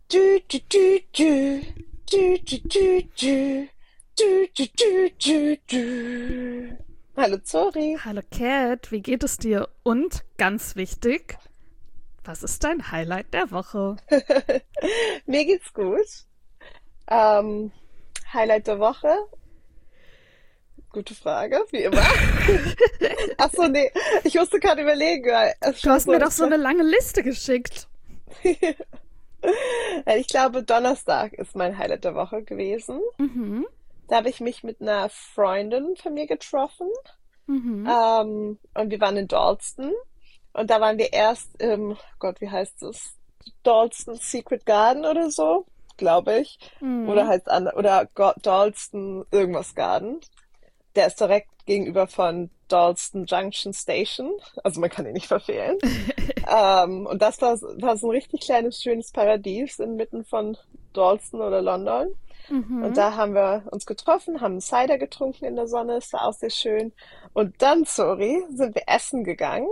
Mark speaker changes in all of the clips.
Speaker 1: Du, du, du, du. Du, du, du, du. Du, du, du, du, du. Hallo Zori.
Speaker 2: Hallo Cat, wie geht es dir? Und ganz wichtig, was ist dein Highlight der Woche?
Speaker 1: Mir geht's gut. Ähm, Highlight der Woche? Gute Frage, wie immer. Ach so, nee, ich musste gerade überlegen, weil es
Speaker 2: Du
Speaker 1: schon
Speaker 2: hast
Speaker 1: so
Speaker 2: mir doch
Speaker 1: ist.
Speaker 2: so eine lange Liste geschickt.
Speaker 1: Ich glaube, Donnerstag ist mein Highlight der Woche gewesen.
Speaker 2: Mhm,
Speaker 1: Da habe ich mich mit einer Freundin von mir getroffen.
Speaker 2: mhm.
Speaker 1: Und wir waren in Dalston. Und da waren wir erst im, Gott, wie heißt es? Dalston Secret Garden oder so, glaube ich. Oder
Speaker 2: Mhm.
Speaker 1: heißt oder Dalston irgendwas Garden. Der ist direkt gegenüber von Dalston Junction Station. Also man kann ihn nicht verfehlen. Und das war so ein richtig kleines, schönes Paradies inmitten von Dalston oder London. Und
Speaker 2: Mhm.
Speaker 1: da haben wir uns getroffen, haben Cider getrunken in der Sonne, es war auch sehr schön. Und dann, sorry, sind wir essen gegangen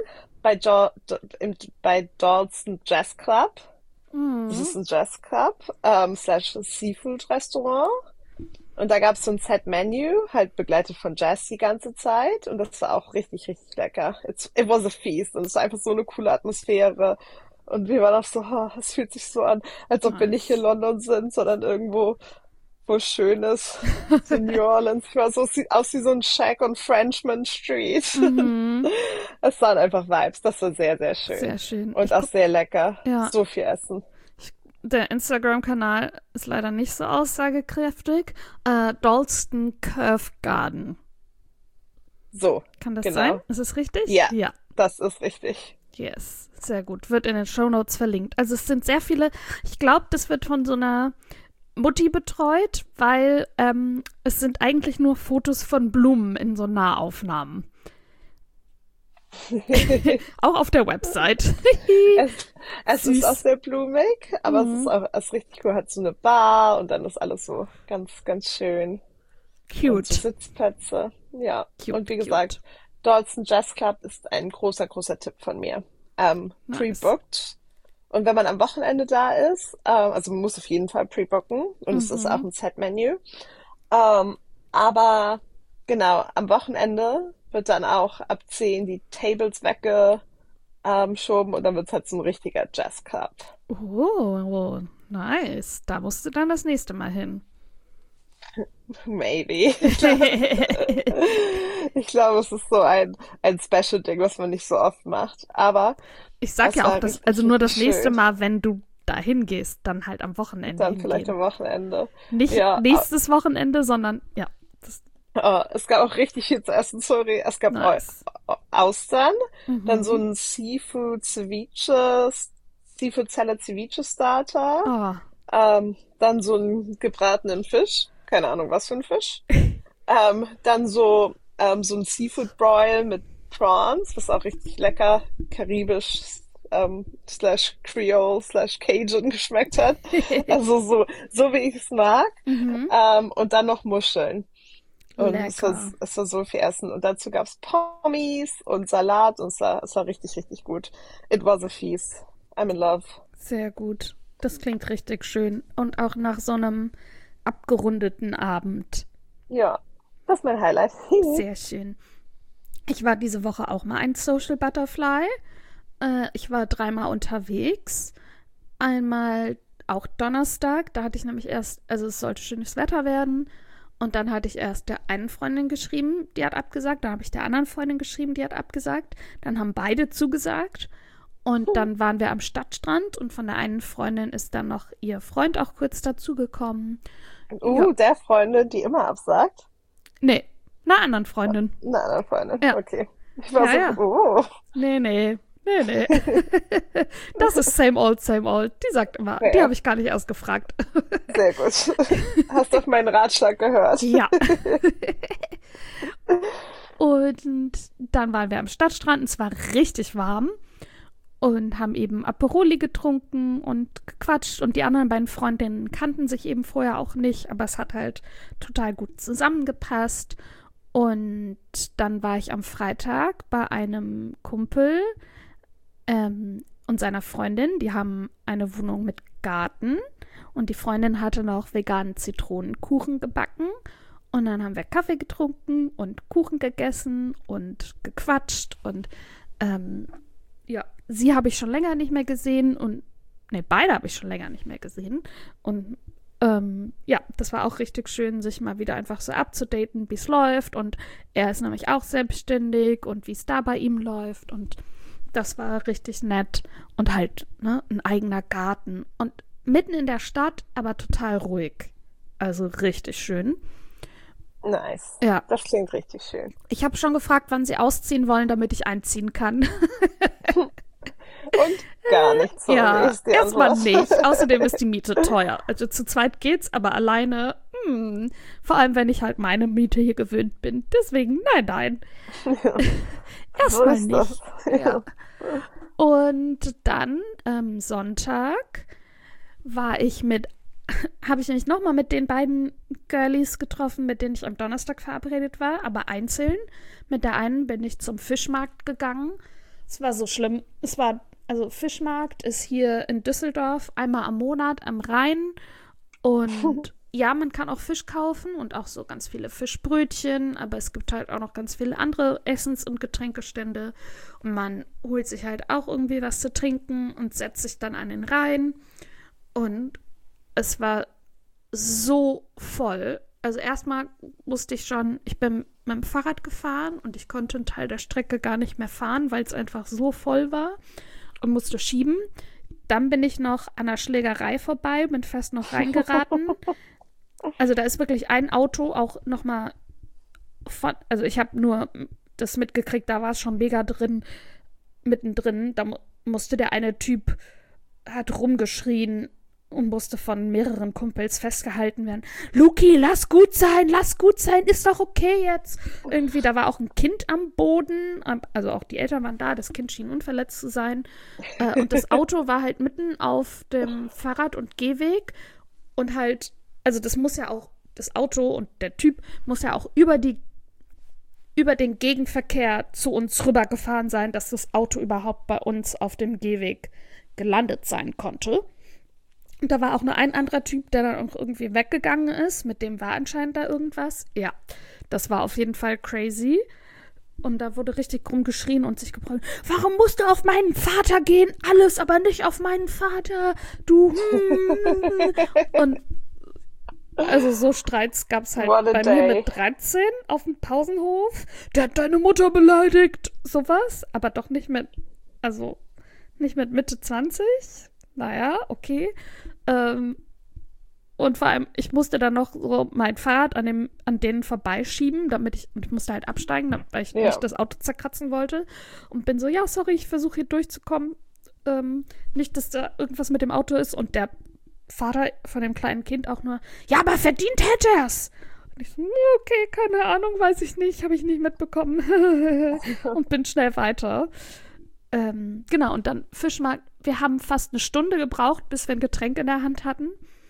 Speaker 1: bei Dalston Jazz Club. Das ist
Speaker 2: Mhm.
Speaker 1: ein Jazz Club, slash Seafood Restaurant. Und da gab es so ein Set-Menü, halt begleitet von Jazz die ganze Zeit. Und das war auch richtig, richtig lecker. It was a feast. Und es war einfach so eine coole Atmosphäre. Und wir waren auch so, oh, es fühlt sich so an, als ob wir nicht hier in
Speaker 2: Nice.
Speaker 1: London sind, sondern irgendwo wo schön ist. So New Orleans. Ich war so, es sieht aus wie so ein Shack on Frenchman Street.
Speaker 2: Mhm.
Speaker 1: Es waren einfach Vibes. Das war sehr, sehr schön.
Speaker 2: Sehr schön.
Speaker 1: Und auch sehr lecker.
Speaker 2: Ja,
Speaker 1: So viel Essen.
Speaker 2: ich, der Instagram-Kanal ist leider nicht so aussagekräftig. Dalston Curve Garden.
Speaker 1: So,
Speaker 2: Kann das sein?
Speaker 1: genau.
Speaker 2: Ist es richtig?
Speaker 1: Ja,
Speaker 2: Ja.
Speaker 1: das ist richtig.
Speaker 2: Yes, sehr gut. Wird in den Shownotes verlinkt. Also es sind sehr viele, ich glaube, das wird von so einer Mutti betreut, weil es sind eigentlich nur Fotos von Blumen in so Nahaufnahmen. Auch auf der Website.
Speaker 1: Es, es ist auch
Speaker 2: Süß.
Speaker 1: sehr blumig, aber
Speaker 2: Mhm.
Speaker 1: es ist richtig cool. Hat so eine Bar und dann ist alles so ganz, ganz schön. Und so
Speaker 2: Cute.
Speaker 1: Sitzplätze. Ja. Und
Speaker 2: Cute,
Speaker 1: wie
Speaker 2: cute.
Speaker 1: gesagt, Dalston Jazz Club ist ein großer, großer Tipp von mir.
Speaker 2: Nice.
Speaker 1: Pre-booked. Und wenn man am Wochenende da ist, also man muss auf jeden Fall pre-booken und es ist auch
Speaker 2: Mhm.
Speaker 1: ein Set-Menü. Aber genau, am Wochenende wird dann auch ab 10 die Tables weggeschoben und dann wird es halt so ein richtiger Jazzclub.
Speaker 2: Oh, nice. Da musst du dann das nächste Mal hin.
Speaker 1: Maybe. Ich glaube, es ist so ein Special-Ding, was man nicht so oft macht. Aber
Speaker 2: Ich sag
Speaker 1: es
Speaker 2: ja auch,
Speaker 1: war
Speaker 2: dass, also
Speaker 1: richtig,
Speaker 2: nur
Speaker 1: richtig
Speaker 2: das nächste
Speaker 1: schön.
Speaker 2: Mal, wenn du dahin gehst, dann halt am Wochenende
Speaker 1: Dann vielleicht
Speaker 2: hingehen.
Speaker 1: am Wochenende.
Speaker 2: Nicht
Speaker 1: Ja,
Speaker 2: nächstes Wochenende, sondern ja, das
Speaker 1: es gab auch richtig viel zu essen, sorry. Es gab
Speaker 2: nice.
Speaker 1: Austern, dann so
Speaker 2: Mhm.
Speaker 1: ein Seafood Salad Ceviche Starter,
Speaker 2: Oh.
Speaker 1: dann so einen gebratenen Fisch, keine Ahnung was für ein Fisch, dann so ein Seafood Broil mit Prawns, was auch richtig lecker karibisch slash Creole slash Cajun geschmeckt hat. Also so wie ich es mag.
Speaker 2: Mhm.
Speaker 1: Und dann noch Muscheln. Und
Speaker 2: Lecker.
Speaker 1: es war so viel Essen. Und dazu gab's Pommes und Salat und es war richtig, richtig gut. It was a feast. I'm in love.
Speaker 2: Sehr gut. Das klingt richtig schön. Und auch nach so einem abgerundeten Abend.
Speaker 1: Ja, das ist mein Highlight.
Speaker 2: Sehr schön. Ich war diese Woche auch mal ein Social Butterfly. Ich war dreimal unterwegs. Einmal auch Donnerstag. Da hatte ich nämlich erst, also es sollte schönes Wetter werden. Und dann hatte ich erst der einen Freundin geschrieben, die hat abgesagt. Dann habe ich der anderen Freundin geschrieben, die hat abgesagt. Dann haben beide zugesagt. Und dann waren wir am Stadtstrand und von der einen Freundin ist dann noch ihr Freund auch kurz dazugekommen. Ja,
Speaker 1: Der Freundin, die immer absagt.
Speaker 2: nee, einer anderen Freundin.
Speaker 1: Eine andere Freundin.
Speaker 2: Ja,
Speaker 1: Okay. Ich war
Speaker 2: ja,
Speaker 1: so,
Speaker 2: ja.
Speaker 1: oh.
Speaker 2: Nee, nee, nee, nee. Das ist same old, same old. Die sagt immer, die
Speaker 1: Fair.
Speaker 2: habe ich gar nicht erst gefragt.
Speaker 1: Sehr gut. Hast auf meinen Ratschlag gehört.
Speaker 2: Ja. Und dann waren wir am Stadtstrand und es war richtig warm und haben eben Aperoli getrunken und gequatscht und die anderen beiden Freundinnen kannten sich eben vorher auch nicht, aber es hat halt total gut zusammengepasst. Und dann war ich am Freitag bei einem Kumpel und seiner Freundin, die haben eine Wohnung mit Garten und die Freundin hatte noch veganen Zitronenkuchen gebacken. Und dann haben wir Kaffee getrunken und Kuchen gegessen und gequatscht. Und ja, sie habe ich schon länger nicht mehr gesehen. Und beide habe ich schon länger nicht mehr gesehen. Und ja, das war auch richtig schön, sich mal wieder einfach so abzudaten, wie es läuft. Und er ist nämlich auch selbstständig und wie es da bei ihm läuft. Und das war richtig nett. Und halt, ne, ein eigener Garten. Und mitten in der Stadt, aber total ruhig. Also richtig schön.
Speaker 1: Nice.
Speaker 2: Ja.
Speaker 1: Das klingt richtig schön.
Speaker 2: Ich habe schon gefragt, wann sie ausziehen wollen, damit ich einziehen kann.
Speaker 1: Und gar nichts.
Speaker 2: Ja, erstmal nicht. Außerdem ist die Miete teuer. Also zu zweit geht's, aber alleine, vor allem, wenn ich halt meine Miete hier gewöhnt bin. Deswegen, nein.
Speaker 1: Ja.
Speaker 2: Erstmal
Speaker 1: So
Speaker 2: nicht.
Speaker 1: ist das.
Speaker 2: Ja. Und dann, Sonntag, habe ich nämlich nochmal mit den beiden Girlies getroffen, mit denen ich am Donnerstag verabredet war, aber einzeln. Mit der einen bin ich zum Fischmarkt gegangen. Es war so schlimm. Also Fischmarkt ist hier in Düsseldorf einmal am Monat am Rhein. Und ja, man kann auch Fisch kaufen und auch so ganz viele Fischbrötchen, aber es gibt halt auch noch ganz viele andere Essens- und Getränkestände. Und man holt sich halt auch irgendwie was zu trinken und setzt sich dann an den Rhein. Und es war so voll. Also erstmal wusste ich schon, ich bin mit dem Fahrrad gefahren und ich konnte einen Teil der Strecke gar nicht mehr fahren, weil es einfach so voll war und musste schieben. Dann bin ich noch an der Schlägerei vorbei, bin fast noch reingeraten. Also da ist wirklich ein Auto auch nochmal also ich habe nur das mitgekriegt, da war es schon mega mittendrin. Da musste der eine Typ, hat rumgeschrien und musste von mehreren Kumpels festgehalten werden. Luki, lass gut sein, ist doch okay jetzt. Irgendwie, da war auch ein Kind am Boden, also auch die Eltern waren da, das Kind schien unverletzt zu sein. Und das Auto war halt mitten auf dem Fahrrad- und Gehweg und halt, also das muss ja auch, das Auto und der Typ muss ja auch über den Gegenverkehr zu uns rübergefahren sein, dass das Auto überhaupt bei uns auf dem Gehweg gelandet sein konnte. Und da war auch nur ein anderer Typ, der dann auch irgendwie weggegangen ist. Mit dem war anscheinend da irgendwas. Ja, das war auf jeden Fall crazy. Und da wurde richtig rumgeschrien und sich gebrüllt. Warum musst du auf meinen Vater gehen? Alles, aber nicht auf meinen Vater. Du. Und also so Streits gab es halt bei mir mit 13 auf dem Pausenhof. Der hat deine Mutter beleidigt. Sowas. Aber doch nicht mit Mitte 20. Naja, okay. Und vor allem, ich musste dann noch so mein Fahrrad an denen vorbeischieben, und ich musste halt absteigen, weil ich nicht das Auto zerkratzen wollte. Und bin so, ja, sorry, ich versuche hier durchzukommen. Nicht, dass da irgendwas mit dem Auto ist. Und der Vater von dem kleinen Kind auch nur, ja, aber verdient hätte er's. Und ich so, okay, keine Ahnung, weiß ich nicht, habe ich nicht mitbekommen. Und bin schnell weiter. Genau, und dann Fischmarkt. Wir haben fast eine Stunde gebraucht, bis wir ein Getränk in der Hand hatten.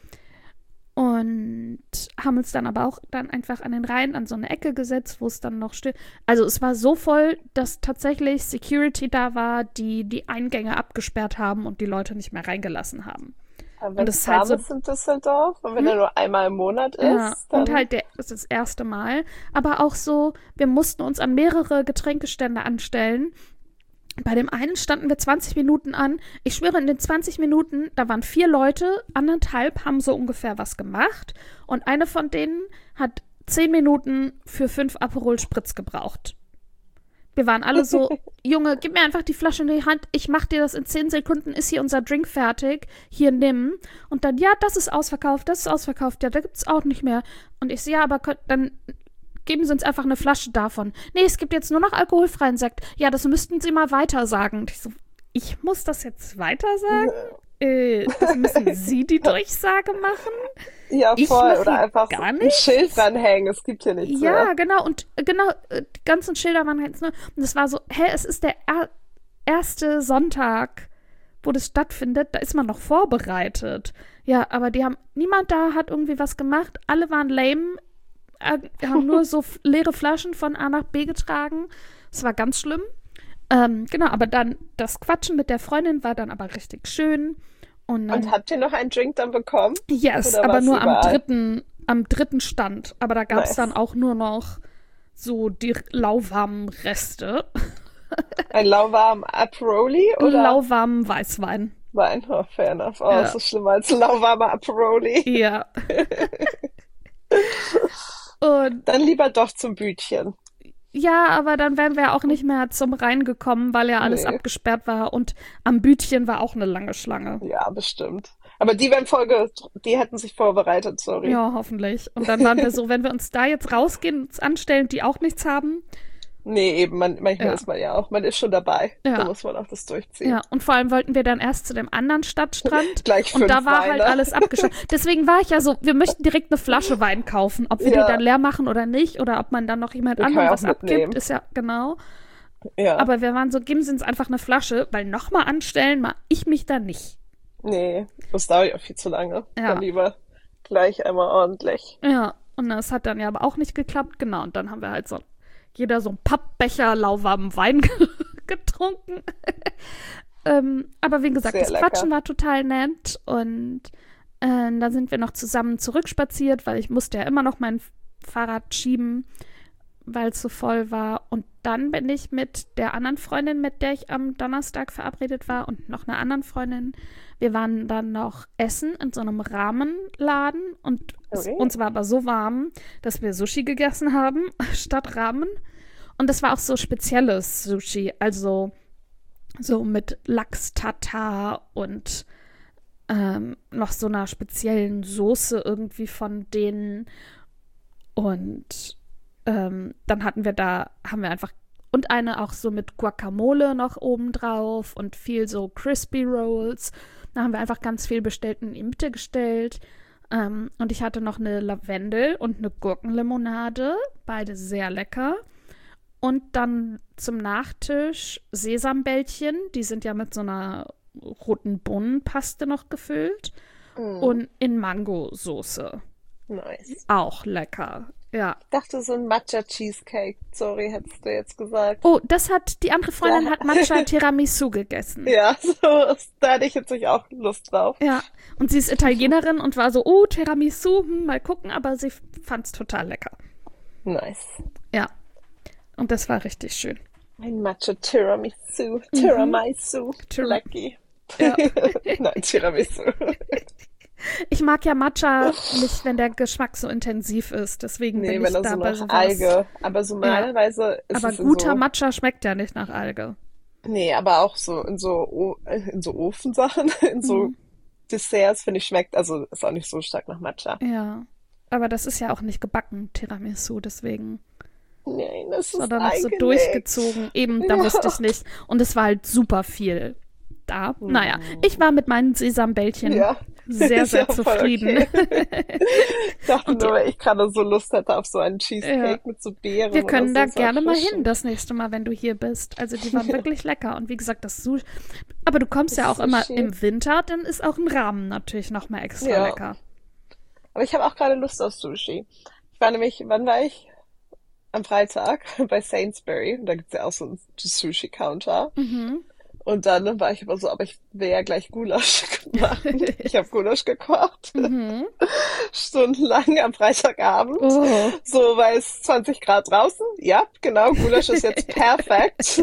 Speaker 2: Und haben uns dann aber auch dann einfach an den Rhein an so eine Ecke gesetzt, wo es dann noch still. Also es war so voll, dass tatsächlich Security da war, die Eingänge abgesperrt haben und die Leute nicht mehr reingelassen haben.
Speaker 1: Aber wenn es warm ist in Düsseldorf und wenn er nur einmal im Monat ist.
Speaker 2: Ja,
Speaker 1: dann
Speaker 2: und halt das ist das erste Mal. Aber auch so, wir mussten uns an mehrere Getränkestände anstellen. Bei dem einen standen wir 20 Minuten an. Ich schwöre, in den 20 Minuten, da waren 4 Leute, 1,5 haben so ungefähr was gemacht. Und eine von denen hat 10 Minuten für 5 Aperol Spritz gebraucht. Wir waren alle so, Junge, gib mir einfach die Flasche in die Hand. Ich mach dir das in 10 Sekunden, ist hier unser Drink fertig. Hier, nimm. Und dann, ja, das ist ausverkauft. Ja, da gibt's auch nicht mehr. Und ich so, ja, aber dann geben Sie uns einfach eine Flasche davon. Nee, es gibt jetzt nur noch alkoholfreien Sekt. Ja, das müssten Sie mal weiter sagen. Und ich so, ich muss das jetzt weiter sagen? Das müssen Sie die Durchsage machen?
Speaker 1: Ja, voll. Oder einfach
Speaker 2: gar
Speaker 1: ein Schild dranhängen. Es gibt hier nichts mehr.
Speaker 2: Ja, genau. Und genau, die ganzen Schilder waren halt, ne? Und es war so, es ist der erste Sonntag, wo das stattfindet. Da ist man noch vorbereitet. Ja, aber niemand da hat irgendwie was gemacht. Alle waren lame. Haben nur so leere Flaschen von A nach B getragen. Es war ganz schlimm. Genau, aber dann das Quatschen mit der Freundin war dann aber richtig schön. Und
Speaker 1: Und
Speaker 2: dann,
Speaker 1: habt ihr noch einen Drink dann bekommen?
Speaker 2: yes,
Speaker 1: Oder war
Speaker 2: aber
Speaker 1: es
Speaker 2: nur
Speaker 1: überall?
Speaker 2: am dritten Stand. Aber da gab es dann
Speaker 1: Nice.
Speaker 2: auch nur noch so die lauwarmen Reste.
Speaker 1: Ein lauwarm Aperoli oder
Speaker 2: Lauwarmen Weißwein.
Speaker 1: Wein? Oh, fair enough. Oh, es
Speaker 2: Ja,
Speaker 1: ist schlimmer als ein lauwarmer Aperoli.
Speaker 2: ja. Und
Speaker 1: Dann lieber doch zum Bütchen.
Speaker 2: ja, aber dann wären wir auch nicht mehr zum Rhein gekommen, weil ja alles
Speaker 1: Nee,
Speaker 2: abgesperrt war. Und am Bütchen war auch eine lange Schlange.
Speaker 1: ja, bestimmt. Aber die wären die hätten sich vorbereitet, sorry.
Speaker 2: Ja, hoffentlich. Und dann waren wir so, wenn wir uns da jetzt rausgehen, uns anstellen, die auch nichts haben.
Speaker 1: Nee, eben, manchmal
Speaker 2: Ja,
Speaker 1: ist man ja auch, man ist schon dabei. Da
Speaker 2: ja.
Speaker 1: muss man auch das durchziehen.
Speaker 2: Ja, und vor allem wollten wir dann erst zu dem anderen Stadtstrand
Speaker 1: Gleich
Speaker 2: und da
Speaker 1: 5
Speaker 2: war halt
Speaker 1: Weine.
Speaker 2: alles abgeschlossen. Deswegen war ich ja so, wir möchten direkt eine Flasche Wein kaufen. Ob wir die dann
Speaker 1: Ja,
Speaker 2: leer machen oder nicht oder ob man dann noch jemand
Speaker 1: den kann
Speaker 2: anderem
Speaker 1: man auch
Speaker 2: was abgibt,
Speaker 1: mitnehmen.
Speaker 2: ist ja genau.
Speaker 1: Ja,
Speaker 2: Aber wir waren so, geben Sie uns einfach eine Flasche, weil nochmal anstellen, mal ich mich da nicht.
Speaker 1: nee, das dauert ja viel zu lange. Dann
Speaker 2: Ja,
Speaker 1: lieber gleich einmal ordentlich.
Speaker 2: ja. Und das hat dann ja aber auch nicht geklappt, genau. Und dann haben wir halt so jeder so einen Pappbecher lauwarmen Wein getrunken. Aber wie gesagt,
Speaker 1: Sehr
Speaker 2: das Quatschen
Speaker 1: lecker.
Speaker 2: war total nett und dann sind wir noch zusammen zurückspaziert, weil ich musste ja immer noch mein Fahrrad schieben, weil es so voll war. Und dann bin ich mit der anderen Freundin, mit der ich am Donnerstag verabredet war und noch einer anderen Freundin, wir waren dann noch essen in so einem Rahmenladen und
Speaker 1: Okay.
Speaker 2: uns war aber so warm, dass wir Sushi gegessen haben statt Ramen. Und das war auch so spezielles Sushi, also so mit Lachs-Tatar und noch so einer speziellen Soße irgendwie von denen. Und dann haben wir einfach und eine auch so mit Guacamole noch oben drauf und viel so Crispy Rolls. Da haben wir einfach ganz viel bestellt und in die Mitte gestellt. Und ich hatte noch eine Lavendel und eine Gurkenlimonade, beide sehr lecker. Und dann zum Nachtisch Sesambällchen, die sind ja mit so einer roten Bohnenpaste noch gefüllt
Speaker 1: Mm,
Speaker 2: und in Mangosoße.
Speaker 1: nice.
Speaker 2: Auch lecker. Ja.
Speaker 1: Ich dachte, so ein Matcha Cheesecake. Sorry, hättest du jetzt gesagt.
Speaker 2: Oh, die andere Freundin
Speaker 1: Da,
Speaker 2: hat Matcha Tiramisu gegessen.
Speaker 1: ja, so, da hätte ich jetzt nicht auch Lust drauf.
Speaker 2: Ja. Und sie ist Italienerin und war so, oh, Tiramisu, mal gucken, aber sie fand's total lecker.
Speaker 1: Nice.
Speaker 2: Ja. Und das war richtig schön.
Speaker 1: Ein Matcha Tiramisu.
Speaker 2: Mhm.
Speaker 1: Tiramisu.
Speaker 2: Tira
Speaker 1: Lucky.
Speaker 2: ja.
Speaker 1: Nein, Tiramisu.
Speaker 2: Ich mag ja Matcha nicht, wenn der Geschmack so intensiv ist. Deswegen
Speaker 1: Nee,
Speaker 2: bin
Speaker 1: wenn
Speaker 2: ich
Speaker 1: da
Speaker 2: da
Speaker 1: so
Speaker 2: bei
Speaker 1: eine
Speaker 2: sowas.
Speaker 1: Alge. Aber so
Speaker 2: Ja.
Speaker 1: normalerweise ist
Speaker 2: Aber
Speaker 1: es in
Speaker 2: guter
Speaker 1: so,
Speaker 2: Matcha schmeckt ja nicht nach Alge.
Speaker 1: nee, aber auch so in so Ofensachen, in so
Speaker 2: Mhm.
Speaker 1: Desserts, finde ich, schmeckt, also ist auch nicht so stark nach Matcha.
Speaker 2: Ja. Aber das ist ja auch nicht gebacken, Tiramisu, deswegen.
Speaker 1: Nein, das ist
Speaker 2: Sondern noch so
Speaker 1: eingelegt.
Speaker 2: durchgezogen. Eben, da wusste
Speaker 1: Ja.
Speaker 2: ich nicht. Und es war halt super viel da. Naja, ich
Speaker 1: Hm.
Speaker 2: war mit meinen Sesambällchen
Speaker 1: Ja,
Speaker 2: sehr,
Speaker 1: ist ja
Speaker 2: sehr
Speaker 1: auch voll
Speaker 2: zufrieden.
Speaker 1: okay. Ich dachte
Speaker 2: Und
Speaker 1: nur,
Speaker 2: ja,
Speaker 1: weil ich gerade so Lust hätte auf so einen
Speaker 2: ja,
Speaker 1: Cheesecake mit so
Speaker 2: wir
Speaker 1: Beeren oder
Speaker 2: können
Speaker 1: so,
Speaker 2: da
Speaker 1: so
Speaker 2: gerne mal hin
Speaker 1: erfrischend.
Speaker 2: das nächste Mal, wenn du hier bist. Also die waren wirklich lecker. Und wie gesagt, das Sushi. Aber du kommst ja
Speaker 1: Das
Speaker 2: auch immer
Speaker 1: Sushi.
Speaker 2: im Winter, dann ist auch ein Rahmen natürlich noch mal extra
Speaker 1: Ja,
Speaker 2: lecker.
Speaker 1: aber ich habe auch gerade Lust auf Sushi. Ich war nämlich, wann war ich? Am Freitag bei Sainsbury. Und da gibt's ja auch so einen Sushi-Counter.
Speaker 2: Mhm.
Speaker 1: Und dann war ich aber so, aber ich will ja gleich Gulasch machen. Ich habe Gulasch gekocht.
Speaker 2: Mhm.
Speaker 1: Stundenlang am Freitagabend.
Speaker 2: Oh.
Speaker 1: So, weil es 20 Grad draußen. Ja, genau. Gulasch ist jetzt perfekt.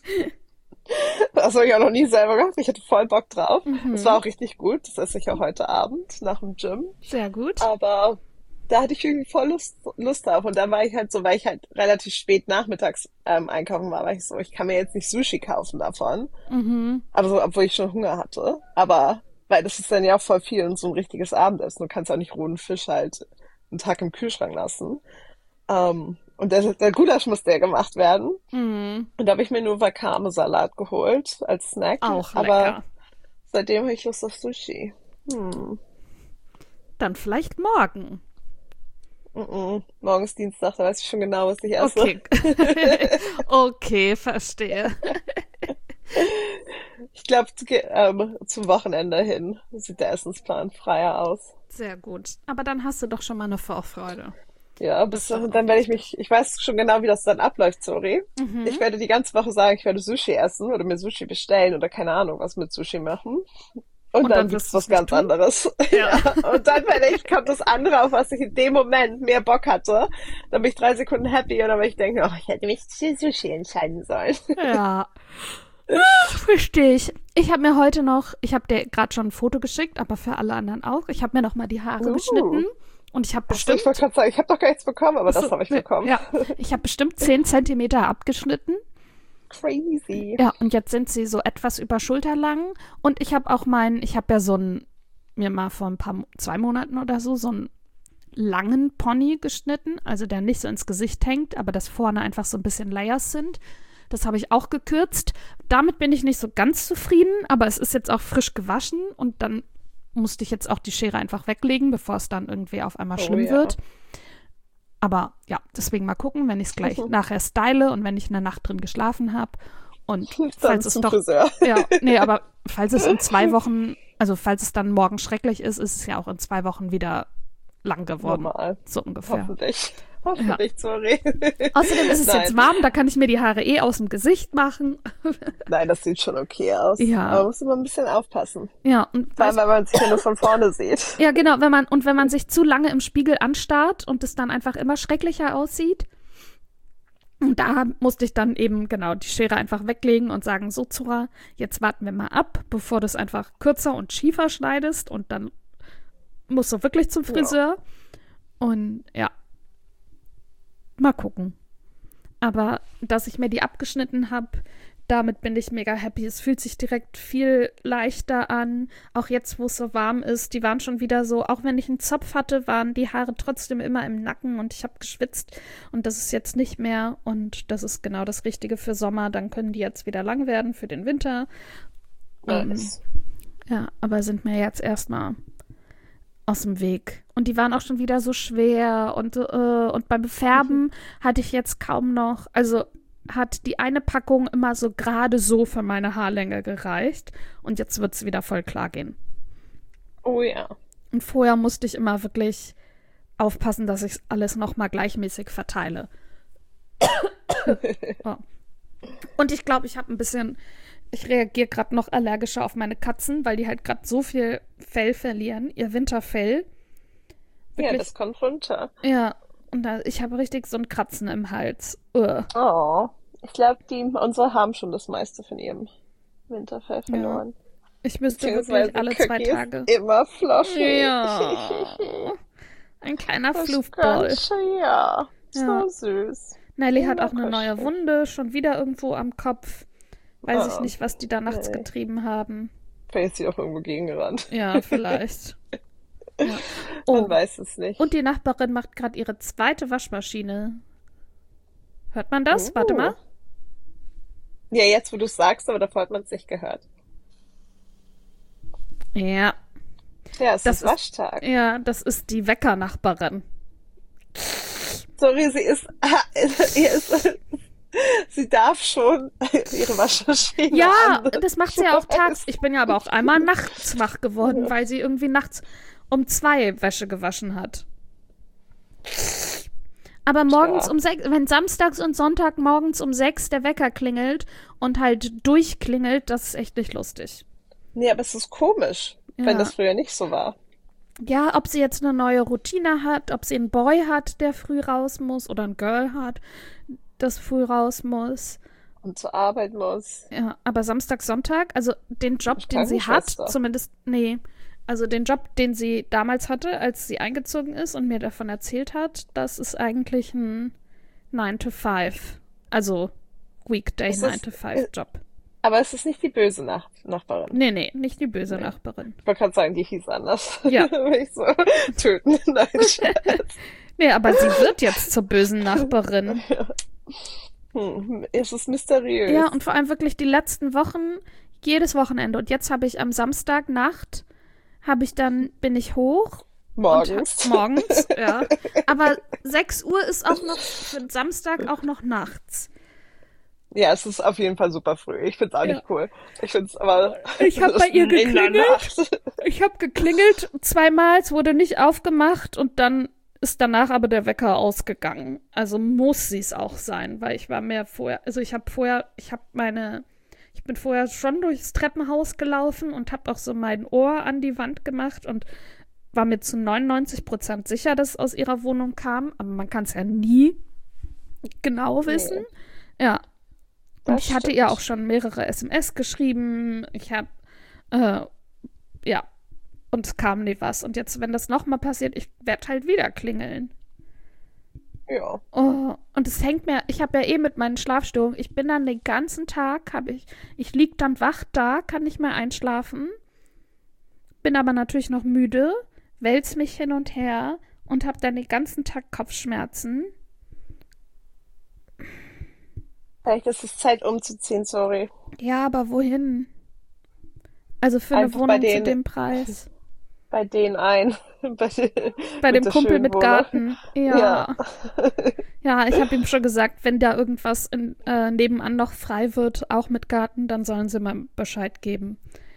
Speaker 1: Das habe ich auch noch nie selber gemacht. Ich hatte voll Bock drauf. Es war
Speaker 2: Mhm.
Speaker 1: auch richtig gut. Das esse ich auch heute Abend nach dem Gym.
Speaker 2: Sehr gut.
Speaker 1: Aber da hatte ich irgendwie voll Lust drauf. Und dann war ich halt so, weil ich halt relativ spät nachmittags einkaufen war ich so, ich kann mir jetzt nicht Sushi kaufen davon.
Speaker 2: Mhm.
Speaker 1: Aber so, obwohl ich schon Hunger hatte. Aber, weil das ist dann ja auch voll viel und so ein richtiges Abendessen. Du kannst auch nicht rohen Fisch halt einen Tag im Kühlschrank lassen. Und der Gulasch musste ja gemacht werden.
Speaker 2: Mhm.
Speaker 1: Und da habe ich mir nur Wakame-Salat geholt als Snack.
Speaker 2: Auch
Speaker 1: Aber
Speaker 2: lecker.
Speaker 1: seitdem habe ich Lust auf Sushi. Hm.
Speaker 2: Dann vielleicht morgen.
Speaker 1: Morgen ist Dienstag, da weiß ich schon genau, was ich esse.
Speaker 2: Okay. Okay, verstehe.
Speaker 1: Ich glaube, zum Wochenende hin sieht der Essensplan freier aus.
Speaker 2: Sehr gut. Aber dann hast du doch schon mal eine Vorfreude.
Speaker 1: Ja,
Speaker 2: Das ist doch
Speaker 1: dann
Speaker 2: auch
Speaker 1: werde ich
Speaker 2: wichtig.
Speaker 1: ich weiß schon genau, wie das dann abläuft, sorry. Ich
Speaker 2: Mhm.
Speaker 1: werde die ganze Woche sagen, ich werde Sushi essen oder mir Sushi bestellen oder keine Ahnung, was mit Sushi machen. Und dann
Speaker 2: dann
Speaker 1: gibt's
Speaker 2: wirst du
Speaker 1: was
Speaker 2: es nicht
Speaker 1: ganz
Speaker 2: tun.
Speaker 1: anderes.
Speaker 2: Ja.
Speaker 1: Ja. Und dann, wenn ich, kommt das andere, auf was ich in dem Moment mehr Bock hatte, dann bin ich 3 Sekunden happy und dann bin ich denke, oh, ich hätte mich für Sushi entscheiden sollen.
Speaker 2: Ja. Verstehe ich. Ich habe mir heute noch, ich habe dir gerade schon ein Foto geschickt, aber für alle anderen auch. Ich habe mir noch mal die Haare geschnitten und ich habe
Speaker 1: Achso,
Speaker 2: bestimmt,
Speaker 1: ich wollte gerade sagen, ich habe doch gar nichts bekommen, aber das
Speaker 2: so,
Speaker 1: habe ich bekommen.
Speaker 2: ja, ich habe bestimmt 10 Zentimeter abgeschnitten.
Speaker 1: Crazy.
Speaker 2: Ja, und jetzt sind sie so etwas über Schulterlang und ich habe auch ich habe ja mir mal vor 2 Monaten oder so einen langen Pony geschnitten, also der nicht so ins Gesicht hängt, aber dass vorne einfach so ein bisschen Layers sind. Das habe ich auch gekürzt. Damit bin ich nicht so ganz zufrieden, aber es ist jetzt auch frisch gewaschen und dann musste ich jetzt auch die Schere einfach weglegen, bevor es dann irgendwie auf einmal schlimm wird. Aber ja, deswegen mal gucken, wenn ich es gleich nachher style und wenn ich eine Nacht drin geschlafen habe. Und falls es doch.
Speaker 1: Friseur.
Speaker 2: Ja, nee, aber falls es in 2 Wochen, also falls es dann morgen schrecklich ist, ist es ja auch in 2 Wochen wieder lang geworden.
Speaker 1: Normal.
Speaker 2: So ungefähr.
Speaker 1: Hoffentlich. Hoffentlich, sorry.
Speaker 2: Außerdem ist es
Speaker 1: Nein.
Speaker 2: jetzt warm, da kann ich mir die Haare aus dem Gesicht machen.
Speaker 1: Nein, das sieht schon okay aus.
Speaker 2: Ja.
Speaker 1: Aber man muss immer ein bisschen aufpassen.
Speaker 2: Ja, und
Speaker 1: Vor allem, weil man sich ja nur von vorne sieht.
Speaker 2: ja, genau, wenn man sich zu lange im Spiegel anstarrt und es dann einfach immer schrecklicher aussieht. Und da musste ich dann eben, genau, die Schere einfach weglegen und sagen, so Zora, jetzt warten wir mal ab, bevor du es einfach kürzer und schiefer schneidest und dann musst du wirklich zum Friseur. Und ja, mal gucken. Aber dass ich mir die abgeschnitten habe, damit bin ich mega happy. Es fühlt sich direkt viel leichter an. Auch jetzt, wo es so warm ist, die waren schon wieder so, auch wenn ich einen Zopf hatte, waren die Haare trotzdem immer im Nacken und ich habe geschwitzt. Und das ist jetzt nicht mehr. Und das ist genau das Richtige für Sommer. Dann können die jetzt wieder lang werden für den Winter.
Speaker 1: Nice.
Speaker 2: Ja, aber sind mir jetzt erstmal aus dem Weg. Und die waren auch schon wieder so schwer. Und beim Färben hatte ich jetzt kaum noch, also hat die eine Packung immer so gerade so für meine Haarlänge gereicht. Und jetzt wird es wieder voll klar gehen.
Speaker 1: Oh ja.
Speaker 2: Und vorher musste ich immer wirklich aufpassen, dass ich alles nochmal gleichmäßig verteile. Oh. Und ich glaube, ich reagiere gerade noch allergischer auf meine Katzen, weil die halt gerade so viel Fell verlieren, ihr Winterfell.
Speaker 1: Ja, das kommt runter.
Speaker 2: Ja, und ich habe richtig so ein Kratzen im Hals.
Speaker 1: Oh, ich glaube, unsere haben schon das meiste von ihrem Winterfell verloren.
Speaker 2: Ja. Ich müsste wirklich alle 2 Tage.
Speaker 1: Ist immer floschig.
Speaker 2: Ja. Ein kleiner Floofball.
Speaker 1: Ja,
Speaker 2: Ja.
Speaker 1: so süß.
Speaker 2: Nelly
Speaker 1: Ja,
Speaker 2: hat auch eine neue
Speaker 1: kuschelig.
Speaker 2: Wunde, schon wieder irgendwo am Kopf. Weiß ich
Speaker 1: Oh,
Speaker 2: nicht, was die da nachts
Speaker 1: nee.
Speaker 2: getrieben haben.
Speaker 1: Vielleicht ist sie auch irgendwo gegengerannt.
Speaker 2: Ja, vielleicht. Ja.
Speaker 1: Man
Speaker 2: Oh,
Speaker 1: weiß es nicht.
Speaker 2: und die Nachbarin macht gerade ihre 2. Waschmaschine. Hört man das? Warte mal.
Speaker 1: Ja, jetzt, wo du es sagst, aber davor hat man es nicht gehört.
Speaker 2: Ja,
Speaker 1: Ja, es
Speaker 2: Das
Speaker 1: ist
Speaker 2: ist-
Speaker 1: Waschtag.
Speaker 2: ja, das ist die Weckernachbarin.
Speaker 1: Sorry, sie darf schon ihre Waschmaschine
Speaker 2: Ja,
Speaker 1: an.
Speaker 2: das macht sie ja auch tags. Ich bin ja aber auch einmal nachts wach geworden, weil sie irgendwie nachts um 2 Wäsche gewaschen hat. Aber morgens
Speaker 1: Ja.
Speaker 2: um 6, wenn samstags und Sonntag morgens um 6 der Wecker klingelt und halt durchklingelt, das ist echt nicht lustig.
Speaker 1: Nee, aber es ist komisch,
Speaker 2: Ja.
Speaker 1: wenn das früher nicht so war.
Speaker 2: Ja, ob sie jetzt eine neue Routine hat, ob sie einen Boy hat, der früh raus muss, oder ein Girl hat, das früh raus muss.
Speaker 1: Und zur Arbeit muss.
Speaker 2: Ja, aber Samstag, Sonntag, also den Job, den sie hat,
Speaker 1: Krankenschwester.
Speaker 2: zumindest, nee, also den Job, den sie damals hatte, als sie eingezogen ist und mir davon erzählt hat, das ist eigentlich ein 9-to-5, also Weekday
Speaker 1: Ist das-
Speaker 2: 9-to-5-Job.
Speaker 1: Aber es ist nicht die böse Nachbarin.
Speaker 2: Nee, nicht die böse
Speaker 1: Nee.
Speaker 2: Nachbarin.
Speaker 1: Ich wollte gerade sagen, die hieß anders.
Speaker 2: Ja.
Speaker 1: Will ich so töten. Nein, Scherz.
Speaker 2: Nee, aber sie wird jetzt zur bösen Nachbarin.
Speaker 1: Es ist mysteriös.
Speaker 2: Ja, und vor allem wirklich die letzten Wochen, jedes Wochenende. Und jetzt habe ich am Samstagnacht, bin ich hoch.
Speaker 1: Morgens.
Speaker 2: Morgens, ja. Aber 6 Uhr ist auch noch für den Samstag auch noch nachts.
Speaker 1: Ja, es ist auf jeden Fall super früh. Ich find's auch
Speaker 2: Ja.
Speaker 1: nicht cool. Ich find's aber.
Speaker 2: Ich hab
Speaker 1: das
Speaker 2: bei ihr
Speaker 1: ist in der
Speaker 2: geklingelt.
Speaker 1: Nacht.
Speaker 2: Ich habe geklingelt 2-mal, es wurde nicht aufgemacht und dann ist danach aber der Wecker ausgegangen. Also muss sie es auch sein, weil ich war mehr vorher, also ich habe Ich bin vorher schon durchs Treppenhaus gelaufen und habe auch so mein Ohr an die Wand gemacht und war mir zu 99% sicher, dass es aus ihrer Wohnung kam. Aber man kann es ja nie genau wissen.
Speaker 1: Nee,
Speaker 2: Ja, und
Speaker 1: das
Speaker 2: ich hatte ihr auch
Speaker 1: stimmt.
Speaker 2: schon mehrere SMS geschrieben. Ich habe, ja, und es kam nie was. Und jetzt, wenn das nochmal passiert, ich werde halt wieder klingeln.
Speaker 1: Ja.
Speaker 2: Oh, und es hängt mir, ich habe ja eh mit meinen Schlafstörungen, ich bin dann den ganzen Tag, ich lieg dann wach da, kann nicht mehr einschlafen, bin aber natürlich noch müde, wälz mich hin und her und habe dann den ganzen Tag Kopfschmerzen.
Speaker 1: Vielleicht ist es Zeit umzuziehen, sorry.
Speaker 2: Ja, aber wohin? Also für eine
Speaker 1: Einfach bei
Speaker 2: Wohnung zu
Speaker 1: denen,
Speaker 2: dem Preis.
Speaker 1: bei denen ein.
Speaker 2: Bei
Speaker 1: Mit
Speaker 2: dem
Speaker 1: der
Speaker 2: Kumpel
Speaker 1: schönen
Speaker 2: mit
Speaker 1: Wohnung.
Speaker 2: Garten.
Speaker 1: Ja.
Speaker 2: Ja. Ja, ich habe ihm schon gesagt, wenn da irgendwas nebenan noch frei wird, auch mit Garten, dann sollen sie mal Bescheid geben.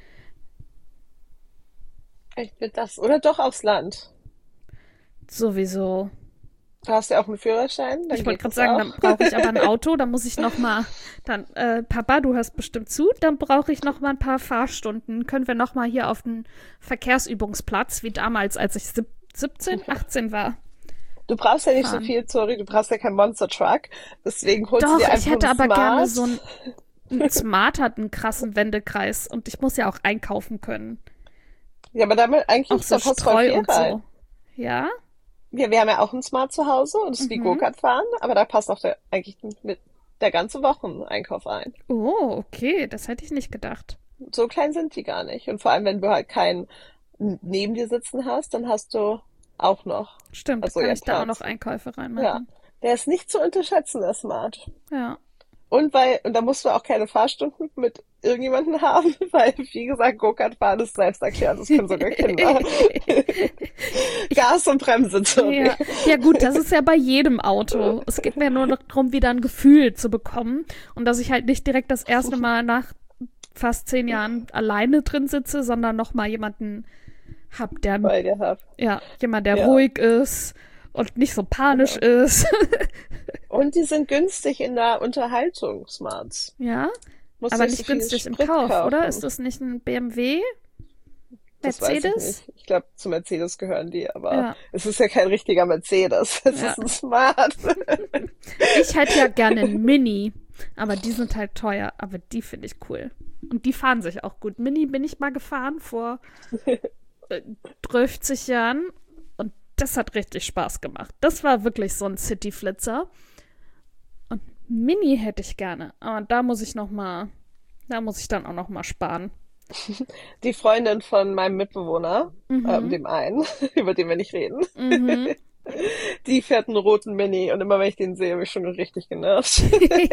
Speaker 1: Ich will das. Oder doch aufs Land.
Speaker 2: Sowieso.
Speaker 1: Du hast ja auch einen Führerschein, dann
Speaker 2: Ich wollte
Speaker 1: geht
Speaker 2: gerade
Speaker 1: das
Speaker 2: sagen,
Speaker 1: auch.
Speaker 2: dann brauche ich aber ein Auto, dann muss ich noch mal, Papa, du hörst bestimmt zu, dann brauche ich noch mal ein paar Fahrstunden. Können wir noch mal hier auf den Verkehrsübungsplatz, wie damals, als ich 17, 18 war,
Speaker 1: Du brauchst ja nicht so
Speaker 2: fahren.
Speaker 1: viel, sorry, du brauchst ja keinen Monster Truck. Deswegen holst du
Speaker 2: Doch,
Speaker 1: dir
Speaker 2: ich
Speaker 1: einfach
Speaker 2: hätte
Speaker 1: einen
Speaker 2: aber gerne
Speaker 1: Smart.
Speaker 2: ein Smart hat einen krassen Wendekreis und ich muss ja auch einkaufen können.
Speaker 1: Ja, aber damit
Speaker 2: Auch
Speaker 1: eigentlich,
Speaker 2: so
Speaker 1: da passt voll
Speaker 2: Streu
Speaker 1: viel
Speaker 2: und
Speaker 1: rein.
Speaker 2: so. Ja?
Speaker 1: Ja, wir haben ja auch einen Smart zu Hause und es ist wie
Speaker 2: Mhm.
Speaker 1: Go-Kart fahren, aber da passt auch eigentlich mit der ganze Wocheneinkauf ein.
Speaker 2: Oh, okay, das hätte ich nicht gedacht.
Speaker 1: So klein sind die gar nicht. Und vor allem, wenn du halt keinen neben dir sitzen hast, dann hast du auch noch,
Speaker 2: Stimmt,
Speaker 1: also
Speaker 2: kann
Speaker 1: ja,
Speaker 2: ich da auch noch
Speaker 1: Platz.
Speaker 2: Einkäufe
Speaker 1: Ja,
Speaker 2: reinmachen.
Speaker 1: der ist nicht zu unterschätzen, der Smart.
Speaker 2: Ja.
Speaker 1: Und da musst du auch keine Fahrstunden mit irgendjemandem haben, weil, wie gesagt, Go-Kart fahren ist selbsterklärend, das können sogar Kinder.
Speaker 2: Ich,
Speaker 1: Gas und Bremse, sorry.
Speaker 2: ja, ja gut, das ist ja bei jedem Auto. Es geht mir nur noch darum, wieder ein Gefühl zu bekommen und dass ich halt nicht direkt das erste Mal nach fast 10 Jahren alleine drin sitze, sondern noch mal jemanden hab,
Speaker 1: Weil ihr habt.
Speaker 2: jemand, der
Speaker 1: Ja.
Speaker 2: ruhig ist und nicht so panisch
Speaker 1: Ja.
Speaker 2: ist.
Speaker 1: Und die sind günstig in der Unterhaltung, Smarts.
Speaker 2: Ja,
Speaker 1: Musst
Speaker 2: aber
Speaker 1: nicht so
Speaker 2: nicht
Speaker 1: viel
Speaker 2: günstig im
Speaker 1: Sprit
Speaker 2: Kauf, oder? Ist
Speaker 1: kaufen.
Speaker 2: das nicht ein BMW?
Speaker 1: Das weiß ich
Speaker 2: Mercedes?
Speaker 1: nicht. Ich glaube, zu Mercedes gehören die, aber
Speaker 2: Ja,
Speaker 1: es ist ja kein richtiger Mercedes. Es
Speaker 2: ja.
Speaker 1: ist ein Smart.
Speaker 2: Ich hätte ja gerne einen Mini, aber die sind halt teuer, aber die finde ich cool. Und die fahren sich auch gut. Mini bin ich mal gefahren vor 30 Jahren und das hat richtig Spaß gemacht. Das war wirklich so ein City-Flitzer. Und Mini hätte ich gerne, aber da muss ich dann auch noch mal sparen.
Speaker 1: Die Freundin von meinem Mitbewohner,
Speaker 2: Mhm,
Speaker 1: dem einen, über den wir nicht reden,
Speaker 2: mhm.
Speaker 1: die fährt einen roten Mini und immer wenn ich den sehe, bin ich schon richtig genervt.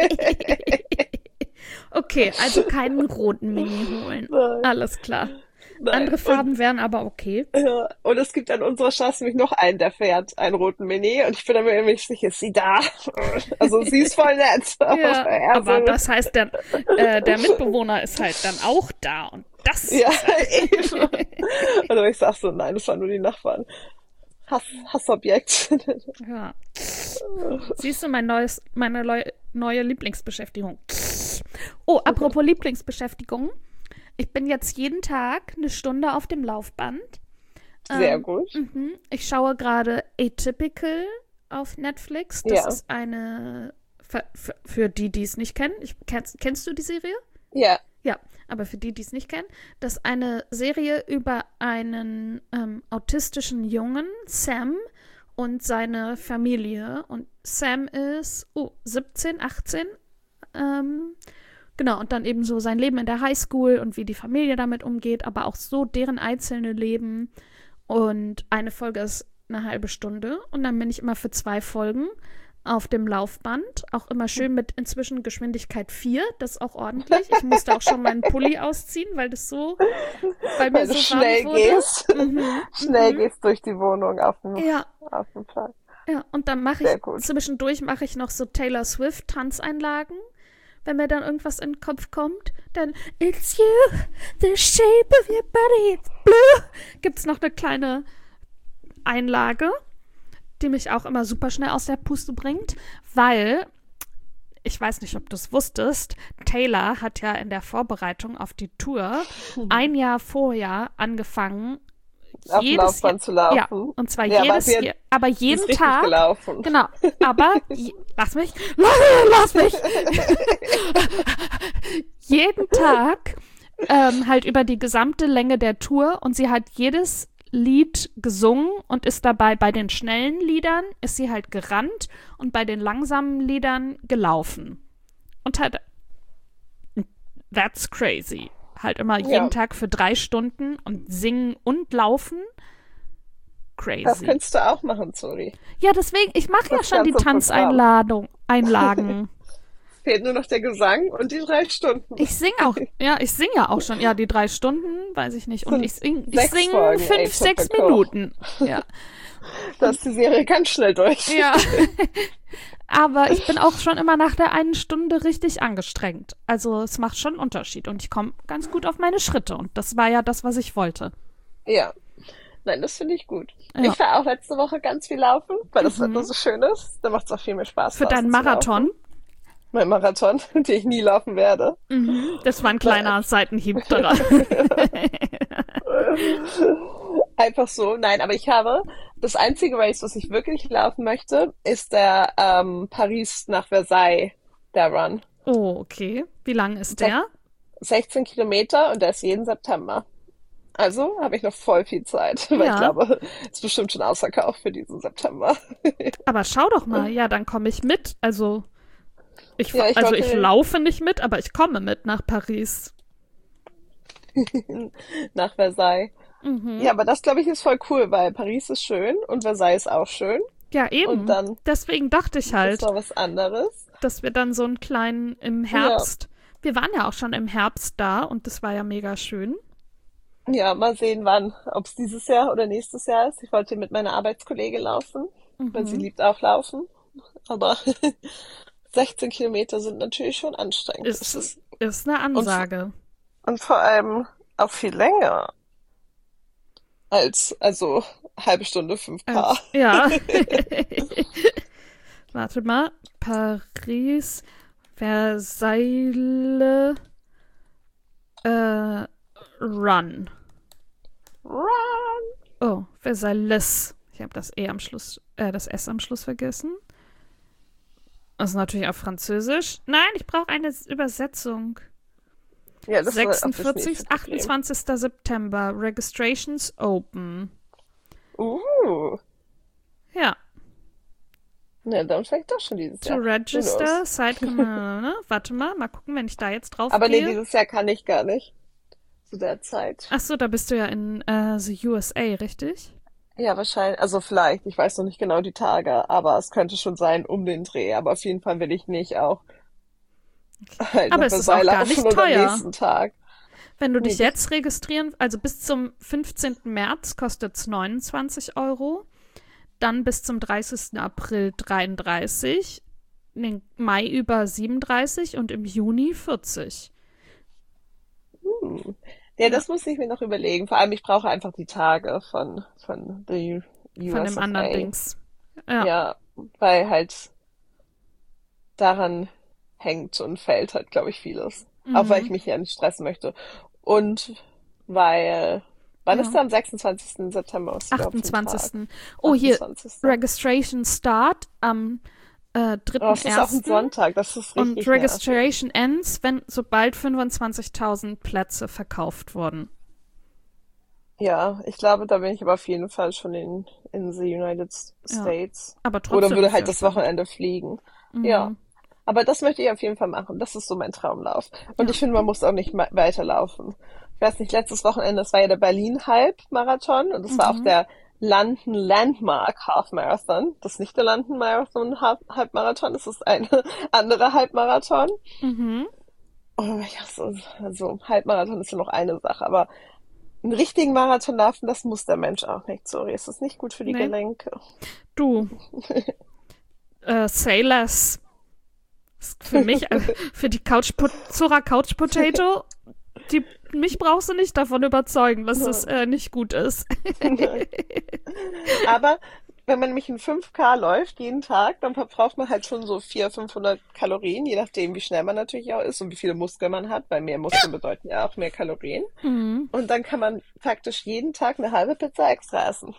Speaker 2: Okay, also keinen roten Mini holen.
Speaker 1: Nein,
Speaker 2: Alles klar.
Speaker 1: nein.
Speaker 2: Andere Farben wären aber okay.
Speaker 1: Und es gibt an unserer Straße nämlich noch einen, der fährt einen roten Mini und ich bin mir irgendwie sicher, ist sie da? Also sie ist voll nett, aber
Speaker 2: Ja,
Speaker 1: er
Speaker 2: aber
Speaker 1: so,
Speaker 2: das heißt, der Mitbewohner ist halt dann auch da und das
Speaker 1: ja,
Speaker 2: ist halt.
Speaker 1: eben. Und ich sag so, nein, das waren nur die Nachbarn. Hassobjekt.
Speaker 2: Ja. Siehst du neue Lieblingsbeschäftigung? Oh, apropos Lieblingsbeschäftigung. Ich bin jetzt jeden Tag eine Stunde auf dem Laufband.
Speaker 1: Sehr gut.
Speaker 2: Ich schaue gerade Atypical auf Netflix. Das
Speaker 1: Ja,
Speaker 2: ist eine, für die, die es nicht kennen. Kennst du die Serie?
Speaker 1: ja,
Speaker 2: Ja, aber für die, die es nicht kennen, das ist eine Serie über einen autistischen Jungen, Sam, und seine Familie. Und Sam ist 17, 18. Genau, und dann eben so sein Leben in der Highschool und wie die Familie damit umgeht, aber auch so deren einzelne Leben. Und eine Folge ist eine halbe Stunde und dann bin ich immer für 2 Folgen auf dem Laufband. Auch immer schön mit inzwischen Geschwindigkeit 4, das ist auch ordentlich. Ich musste auch schon meinen Pulli ausziehen, weil mir
Speaker 1: weil du
Speaker 2: so warm
Speaker 1: schnell
Speaker 2: wurde.
Speaker 1: gehst.
Speaker 2: Mhm,
Speaker 1: Schnell
Speaker 2: mhm.
Speaker 1: gehst durch die Wohnung
Speaker 2: Ja,
Speaker 1: auf dem Platz.
Speaker 2: ja. Und dann
Speaker 1: Sehr gut.
Speaker 2: zwischendurch mache ich noch so Taylor Swift Tanzeinlagen. Wenn mir dann irgendwas in den Kopf kommt, dann It's you, the shape of your body, it's blue. Gibt's noch eine kleine Einlage, die mich auch immer super schnell aus der Puste bringt, weil ich weiß nicht, ob du es wusstest, Taylor hat ja in der Vorbereitung auf die Tour ein Jahr vorher angefangen,
Speaker 1: Auf dem Laufband zu laufen.
Speaker 2: Ja, und zwar
Speaker 1: Ja,
Speaker 2: jedes Jahr, aber
Speaker 1: ist
Speaker 2: jeden
Speaker 1: richtig
Speaker 2: Tag.
Speaker 1: gelaufen.
Speaker 2: Genau, aber lass mich. Jeden Tag halt über die gesamte Länge der Tour und sie hat jedes Lied gesungen und ist dabei bei den schnellen Liedern ist sie halt gerannt und bei den langsamen Liedern gelaufen. Und halt, that's crazy. Halt immer jeden Tag für 3 Stunden und singen und laufen. Crazy.
Speaker 1: Das könntest du auch machen, sorry.
Speaker 2: Ja, deswegen, ich mache ja schon die Tanzeinlagen.
Speaker 1: Fehlt nur noch der Gesang und die 3 Stunden.
Speaker 2: Ich singe ja auch schon. Ja, die 3 Stunden, weiß ich nicht. Und ich singe 5, 6 Minuten. Ja.
Speaker 1: Da ist die Serie ganz schnell durch.
Speaker 2: Ja. Aber ich bin auch schon immer nach der 1 Stunde richtig angestrengt. Also es macht schon einen Unterschied. Und ich komme ganz gut auf meine Schritte. Und das war ja das, was ich wollte.
Speaker 1: Ja. Nein, das finde ich gut.
Speaker 2: Ja.
Speaker 1: Ich war auch letzte Woche ganz viel laufen, weil das Wetter so schön ist. Da macht es auch viel mehr Spaß.
Speaker 2: Für deinen Marathon?
Speaker 1: Mein Marathon, den ich nie laufen werde.
Speaker 2: Das war ein kleiner Seitenhieb daran.
Speaker 1: Einfach so. Nein, aber ich habe das einzige Race, was ich wirklich laufen möchte, ist der Paris nach Versailles, der Run.
Speaker 2: Oh, okay. Wie lang ist der?
Speaker 1: 16 Kilometer und der ist jeden September. Also habe ich noch voll viel Zeit, weil
Speaker 2: Ja.
Speaker 1: ich glaube, es ist bestimmt schon ausverkauft für diesen September.
Speaker 2: Aber schau doch mal. Ja, dann komme ich mit. Also ich
Speaker 1: Ja,
Speaker 2: ich laufe nicht mit, aber ich komme mit nach Paris.
Speaker 1: Nach Versailles. Ja, aber das, glaube ich, ist voll cool, weil Paris ist schön und Versailles ist auch schön.
Speaker 2: Ja, eben.
Speaker 1: Und dann
Speaker 2: Deswegen dachte ich
Speaker 1: Das
Speaker 2: halt,
Speaker 1: ist doch was anderes.
Speaker 2: dass wir dann so einen kleinen im Herbst. Wir waren ja auch schon im Herbst da und das war ja mega schön.
Speaker 1: Ja, mal sehen, wann. Ob es dieses Jahr oder nächstes Jahr ist. Ich wollte mit meiner Arbeitskollegin laufen, weil sie liebt auch Laufen. Aber 16 Kilometer sind natürlich schon anstrengend.
Speaker 2: Ist eine Ansage.
Speaker 1: Und vor allem auch viel länger als, also halbe Stunde 5K.
Speaker 2: Ja. Warte mal. Paris, Versailles, Run.
Speaker 1: Run!
Speaker 2: Oh, Versailles. Ich habe das das S am Schluss vergessen. Das ist natürlich auf Französisch. Nein, ich brauche eine Übersetzung.
Speaker 1: Ja, das war auch das
Speaker 2: 46,
Speaker 1: nächste Problem.
Speaker 2: 28. September. Registrations open. Ja.
Speaker 1: Ja, dann vielleicht doch schon dieses
Speaker 2: To
Speaker 1: Jahr. Who
Speaker 2: register,
Speaker 1: knows?
Speaker 2: site Warte mal gucken, wenn ich da jetzt drauf
Speaker 1: Aber nee,
Speaker 2: gehe.
Speaker 1: dieses Jahr kann ich gar nicht. Zu der Zeit.
Speaker 2: Achso, da bist du ja in the USA, richtig?
Speaker 1: Ja, wahrscheinlich. Also vielleicht. Ich weiß noch nicht genau die Tage, aber es könnte schon sein um den Dreh. Aber auf jeden Fall will ich nicht auch halt
Speaker 2: Aber
Speaker 1: nach
Speaker 2: es ist
Speaker 1: Versailles
Speaker 2: auch gar
Speaker 1: laufen
Speaker 2: nicht
Speaker 1: oder am
Speaker 2: teuer.
Speaker 1: nächsten Tag.
Speaker 2: Wenn du dich
Speaker 1: Nee,
Speaker 2: jetzt registrieren, also bis zum 15. März kostet es 29 €, dann bis zum 30. April 33, den Mai über 37 und im Juni 40.
Speaker 1: Ja, das muss ich mir noch überlegen. Vor allem, ich brauche einfach die Tage von the
Speaker 2: Von dem anderen
Speaker 1: USFA.
Speaker 2: Dings. Ja.
Speaker 1: Ja, weil halt daran hängt und fällt halt, glaube ich, vieles. Auch weil ich mich ja nicht stressen möchte. Und weil, wann ist der am 26. September? Was ist überhaupt für ein Tag?
Speaker 2: 28. Oh, hier,
Speaker 1: 28.
Speaker 2: Registration Start am
Speaker 1: Oh, es ist auch ein
Speaker 2: 3.1.
Speaker 1: Sonntag, das ist
Speaker 2: und
Speaker 1: richtig nervig.
Speaker 2: Registration ends, sobald 25.000 Plätze verkauft wurden.
Speaker 1: Ja, ich glaube, da bin ich aber auf jeden Fall schon in the United
Speaker 2: Ja.
Speaker 1: States.
Speaker 2: Aber
Speaker 1: Oder
Speaker 2: trotzdem
Speaker 1: würde
Speaker 2: ist
Speaker 1: halt
Speaker 2: ja
Speaker 1: das
Speaker 2: spannend.
Speaker 1: Wochenende fliegen. Ja. Aber das möchte ich auf jeden Fall machen. Das ist so mein Traumlauf. Und ich finde, man muss auch nicht weiterlaufen. Ich weiß nicht, letztes Wochenende, das war ja der Berlin-Halbmarathon und das war auch der London Landmark Half Marathon. Das ist nicht der London Marathon Halbmarathon, das ist eine andere Halbmarathon. Oh, ja, also Halbmarathon ist ja noch eine Sache, aber einen richtigen Marathon laufen, das muss der Mensch auch nicht. Sorry, es ist nicht gut für die
Speaker 2: Nee.
Speaker 1: Gelenke.
Speaker 2: Du, say less. Ist für mich, für die Zora Couch Potato, mich brauchst du nicht davon überzeugen, dass das nicht gut ist.
Speaker 1: Aber wenn man nämlich in 5K läuft jeden Tag, dann verbraucht man halt schon so 400, 500 Kalorien, je nachdem, wie schnell man natürlich auch ist und wie viele Muskeln man hat, weil mehr Muskeln bedeuten ja auch mehr Kalorien.
Speaker 2: Mhm.
Speaker 1: Und dann kann man faktisch jeden Tag eine halbe Pizza extra essen.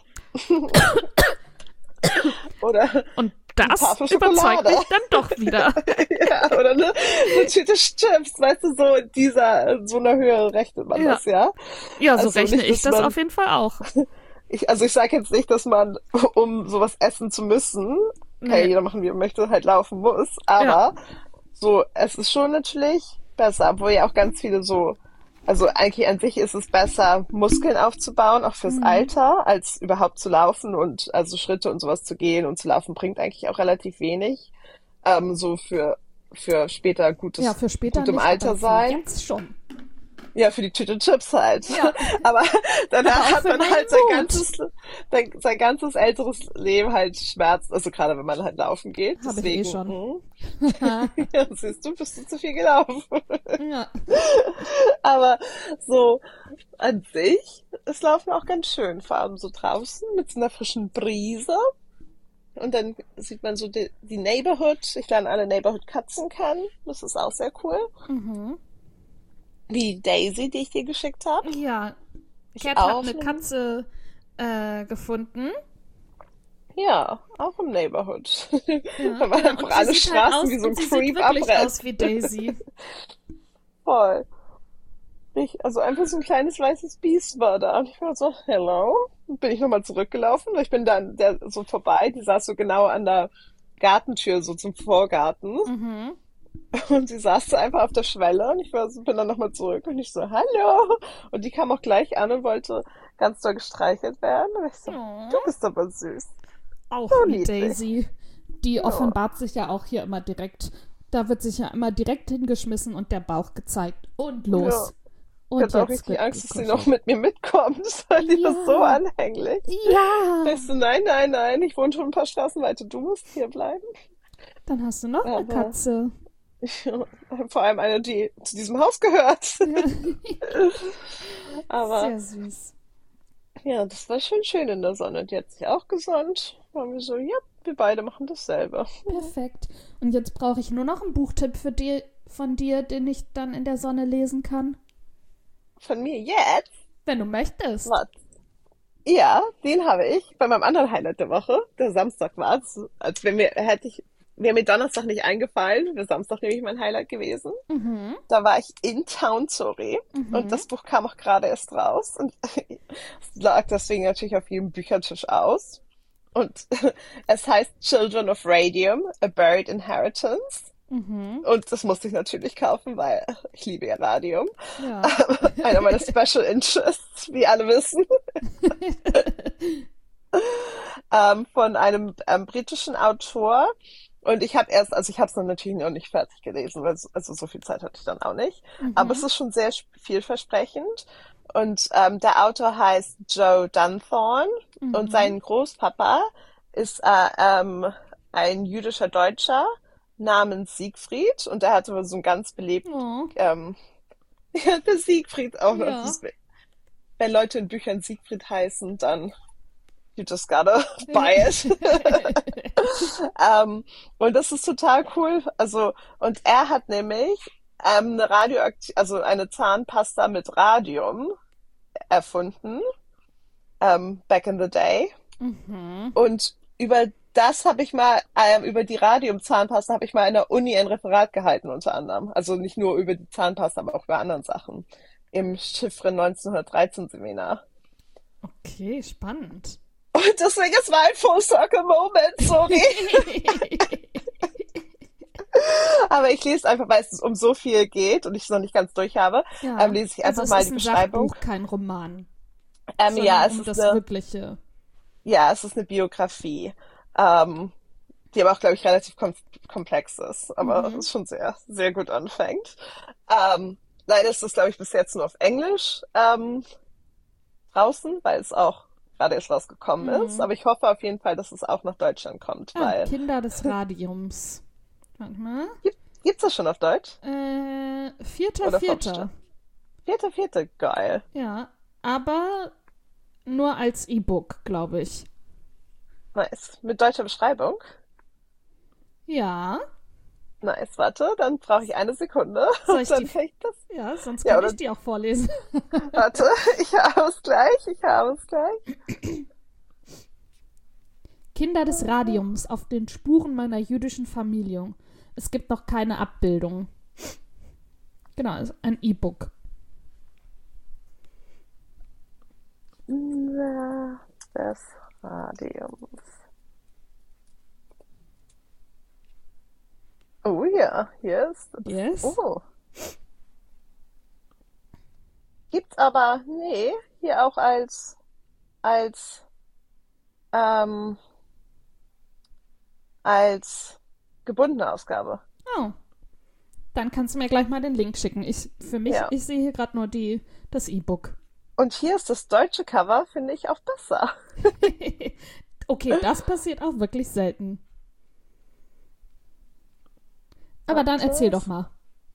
Speaker 1: Oder
Speaker 2: Und
Speaker 1: eine
Speaker 2: das
Speaker 1: Tafel
Speaker 2: überzeugt
Speaker 1: Schokolade.
Speaker 2: mich dann doch wieder.
Speaker 1: Ja, oder eine Tüte Chips, weißt du, so in so einer Höhe rechnet man
Speaker 2: Ja.
Speaker 1: das, ja.
Speaker 2: Ja, so
Speaker 1: Also
Speaker 2: rechne
Speaker 1: nicht,
Speaker 2: ich
Speaker 1: dass
Speaker 2: das
Speaker 1: man,
Speaker 2: auf jeden Fall auch.
Speaker 1: also ich sage jetzt nicht, dass man, um sowas essen zu müssen, kann ja
Speaker 2: Nee.
Speaker 1: jeder machen, wie er möchte, halt laufen muss,
Speaker 2: Ja.
Speaker 1: aber so, es ist schon natürlich besser, obwohl ja auch ganz viele so, also eigentlich an sich ist es besser, Muskeln aufzubauen, auch fürs
Speaker 2: Mhm.
Speaker 1: Alter, als überhaupt zu laufen und also Schritte und sowas zu gehen und zu laufen bringt eigentlich auch relativ wenig. So für später
Speaker 2: Ja, für später
Speaker 1: gut im
Speaker 2: nicht, aber
Speaker 1: Alter
Speaker 2: für
Speaker 1: sein.
Speaker 2: jetzt schon.
Speaker 1: Ja, für die Tüte Chips halt.
Speaker 2: Ja.
Speaker 1: Aber
Speaker 2: Aber
Speaker 1: danach
Speaker 2: auch
Speaker 1: hat
Speaker 2: für
Speaker 1: man
Speaker 2: meinen
Speaker 1: halt
Speaker 2: Mut.
Speaker 1: sein ganzes älteres Leben halt Schmerz, also gerade wenn man halt laufen geht.
Speaker 2: Habe ich eh
Speaker 1: Deswegen,
Speaker 2: schon.
Speaker 1: ja, siehst du, bist du zu viel gelaufen.
Speaker 2: Ja.
Speaker 1: Aber so an sich ist Laufen auch ganz schön, vor allem so draußen mit so einer frischen Brise. Und dann sieht man so die Neighborhood. Ich lerne alle Neighborhood-Katzen kennen. Das ist auch sehr cool.
Speaker 2: Mhm.
Speaker 1: Die Daisy, die ich dir geschickt habe.
Speaker 2: Ja,
Speaker 1: Ich
Speaker 2: Cat hat
Speaker 1: auch.
Speaker 2: eine Katze gefunden.
Speaker 1: Ja, auch im Neighborhood.
Speaker 2: Ja,
Speaker 1: Weil man
Speaker 2: ja,
Speaker 1: einfach
Speaker 2: und sie
Speaker 1: alle
Speaker 2: sieht halt
Speaker 1: Straßen
Speaker 2: aus,
Speaker 1: wie so
Speaker 2: und
Speaker 1: ein
Speaker 2: sie sieht
Speaker 1: Creep
Speaker 2: wirklich
Speaker 1: abrennt.
Speaker 2: aus wie Daisy.
Speaker 1: Voll. Also einfach so ein kleines weißes Biest war da. Und ich war so, hello. Und bin ich nochmal zurückgelaufen. Ich bin dann so vorbei. Die saß so genau an der Gartentür, so zum Vorgarten.
Speaker 2: Mhm.
Speaker 1: Und sie saß so einfach auf der Schwelle. Und bin dann nochmal zurück. Und ich so, hallo. Und die kam auch gleich an und wollte ganz doll gestreichelt werden. Und ich so, du
Speaker 2: Oh.
Speaker 1: bist aber süß.
Speaker 2: Auch
Speaker 1: So
Speaker 2: wie
Speaker 1: niedlich.
Speaker 2: Daisy. Die
Speaker 1: Ja.
Speaker 2: offenbart sich ja auch hier immer direkt. Da wird sich ja immer direkt hingeschmissen und der Bauch gezeigt. Und
Speaker 1: Ja.
Speaker 2: los.
Speaker 1: Ich
Speaker 2: Und
Speaker 1: hatte auch
Speaker 2: jetzt
Speaker 1: richtig
Speaker 2: wird
Speaker 1: Angst, dass sie noch
Speaker 2: gekuschelt.
Speaker 1: mit mir mitkommt, weil die war so
Speaker 2: Ja.
Speaker 1: anhänglich.
Speaker 2: Ja.
Speaker 1: Ich so, nein, nein, nein, ich wohne schon ein paar Straßen weiter, du musst hier bleiben.
Speaker 2: Dann hast du noch eine
Speaker 1: Aber
Speaker 2: Katze.
Speaker 1: ich, vor allem eine, die zu diesem Haus gehört.
Speaker 2: Ja.
Speaker 1: Aber
Speaker 2: Sehr süß.
Speaker 1: ja, das war schon schön in der Sonne. Die hat sich auch gesonnt. Waren wir so, ja, wir beide machen dasselbe.
Speaker 2: Perfekt. Und jetzt brauche ich nur noch einen Buchtipp von dir, den ich dann in der Sonne lesen kann.
Speaker 1: Von mir jetzt?
Speaker 2: Wenn du möchtest.
Speaker 1: Was? Ja, den habe ich bei meinem anderen Highlight der Woche, der Samstag war. Als wäre mir Donnerstag nicht eingefallen, wäre Samstag nämlich mein Highlight gewesen.
Speaker 2: Mhm.
Speaker 1: Da war ich in Town Story und
Speaker 2: Mhm.
Speaker 1: das Buch kam auch gerade erst raus und es lag deswegen natürlich auf jedem Büchertisch aus. Und es heißt Children of Radium, A Buried Inheritance.
Speaker 2: Mhm.
Speaker 1: Und das musste ich natürlich kaufen, weil ich liebe ja Radium.
Speaker 2: Ja.
Speaker 1: Einer meiner Special Interests, wie alle wissen. Von einem britischen Autor. Und also ich habe es dann natürlich noch nicht fertig gelesen, weil also so viel Zeit hatte ich dann auch nicht. Aber es
Speaker 2: Mhm.
Speaker 1: ist schon sehr vielversprechend. Und der Autor heißt Joe Dunthorne und
Speaker 2: Mhm.
Speaker 1: sein Großpapa ist ein jüdischer Deutscher namens Siegfried und der hatte so einen ganz belebten,
Speaker 2: Oh.
Speaker 1: ja, der Siegfried auch noch.
Speaker 2: Ja.
Speaker 1: Wenn Leute in Büchern Siegfried heißen, dann you just gotta buy it. Und das ist total cool. Also, und er hat nämlich also eine Zahnpasta mit Radium erfunden, back in the day.
Speaker 2: Mhm.
Speaker 1: Und über die Radium-Zahnpasta habe ich mal in der Uni ein Referat gehalten, unter anderem. Also nicht nur über die Zahnpasta, aber auch über andere Sachen. Im Chiffre 1913 Seminar.
Speaker 2: Okay, spannend.
Speaker 1: Und deswegen, es war ein Full Circle Moment, sorry. Aber ich lese einfach, weil es um so viel geht und ich es noch nicht ganz durch habe,
Speaker 2: Ja.
Speaker 1: lese ich
Speaker 2: Also
Speaker 1: einfach
Speaker 2: es
Speaker 1: mal
Speaker 2: ist
Speaker 1: die
Speaker 2: ein
Speaker 1: Beschreibung.
Speaker 2: Sachbuch, kein Roman,
Speaker 1: Ja,
Speaker 2: sondern um das Wirkliche.
Speaker 1: es ist eine Biografie, die aber auch, glaube ich, relativ komplex ist, aber es
Speaker 2: Mhm.
Speaker 1: ist schon sehr, sehr gut anfängt. Leider ist es, glaube ich, bis jetzt nur auf Englisch draußen, weil es auch gerade erst rausgekommen ist.
Speaker 2: Mhm.
Speaker 1: Aber ich hoffe auf jeden Fall, dass es auch nach Deutschland kommt,
Speaker 2: Ah,
Speaker 1: weil
Speaker 2: Kinder des Radiums. Warte mal.
Speaker 1: gibt's das schon auf Deutsch?
Speaker 2: Vierter,
Speaker 1: Oder vom
Speaker 2: Vierter.
Speaker 1: Vierte, geil.
Speaker 2: Ja, aber nur als E-Book, glaube ich.
Speaker 1: Nice. Mit deutscher Beschreibung?
Speaker 2: Ja.
Speaker 1: Nice, warte, dann brauche ich eine Sekunde
Speaker 2: Soll
Speaker 1: und
Speaker 2: ich die?
Speaker 1: dann kann ich das.
Speaker 2: Ja, sonst
Speaker 1: Ja,
Speaker 2: kann
Speaker 1: oder
Speaker 2: ich die auch vorlesen.
Speaker 1: warte, ich habe es gleich, ich habe es gleich.
Speaker 2: Kinder des Radiums auf den Spuren meiner jüdischen Familie. Es gibt noch keine Abbildung. Genau, ist ein E-Book.
Speaker 1: Kinder des Radiums. Oh ja, hier ist es.
Speaker 2: Yes.
Speaker 1: Oh. Gibt's aber, nee, hier auch als, ähm, als gebundene Ausgabe.
Speaker 2: Oh, dann kannst du mir gleich mal den Link schicken.
Speaker 1: Ja.
Speaker 2: Ich sehe hier gerade nur das E-Book.
Speaker 1: Und hier ist das deutsche Cover, finde ich auch besser.
Speaker 2: Okay, das passiert auch wirklich selten. Aber dann
Speaker 1: Warte.
Speaker 2: erzähl doch mal.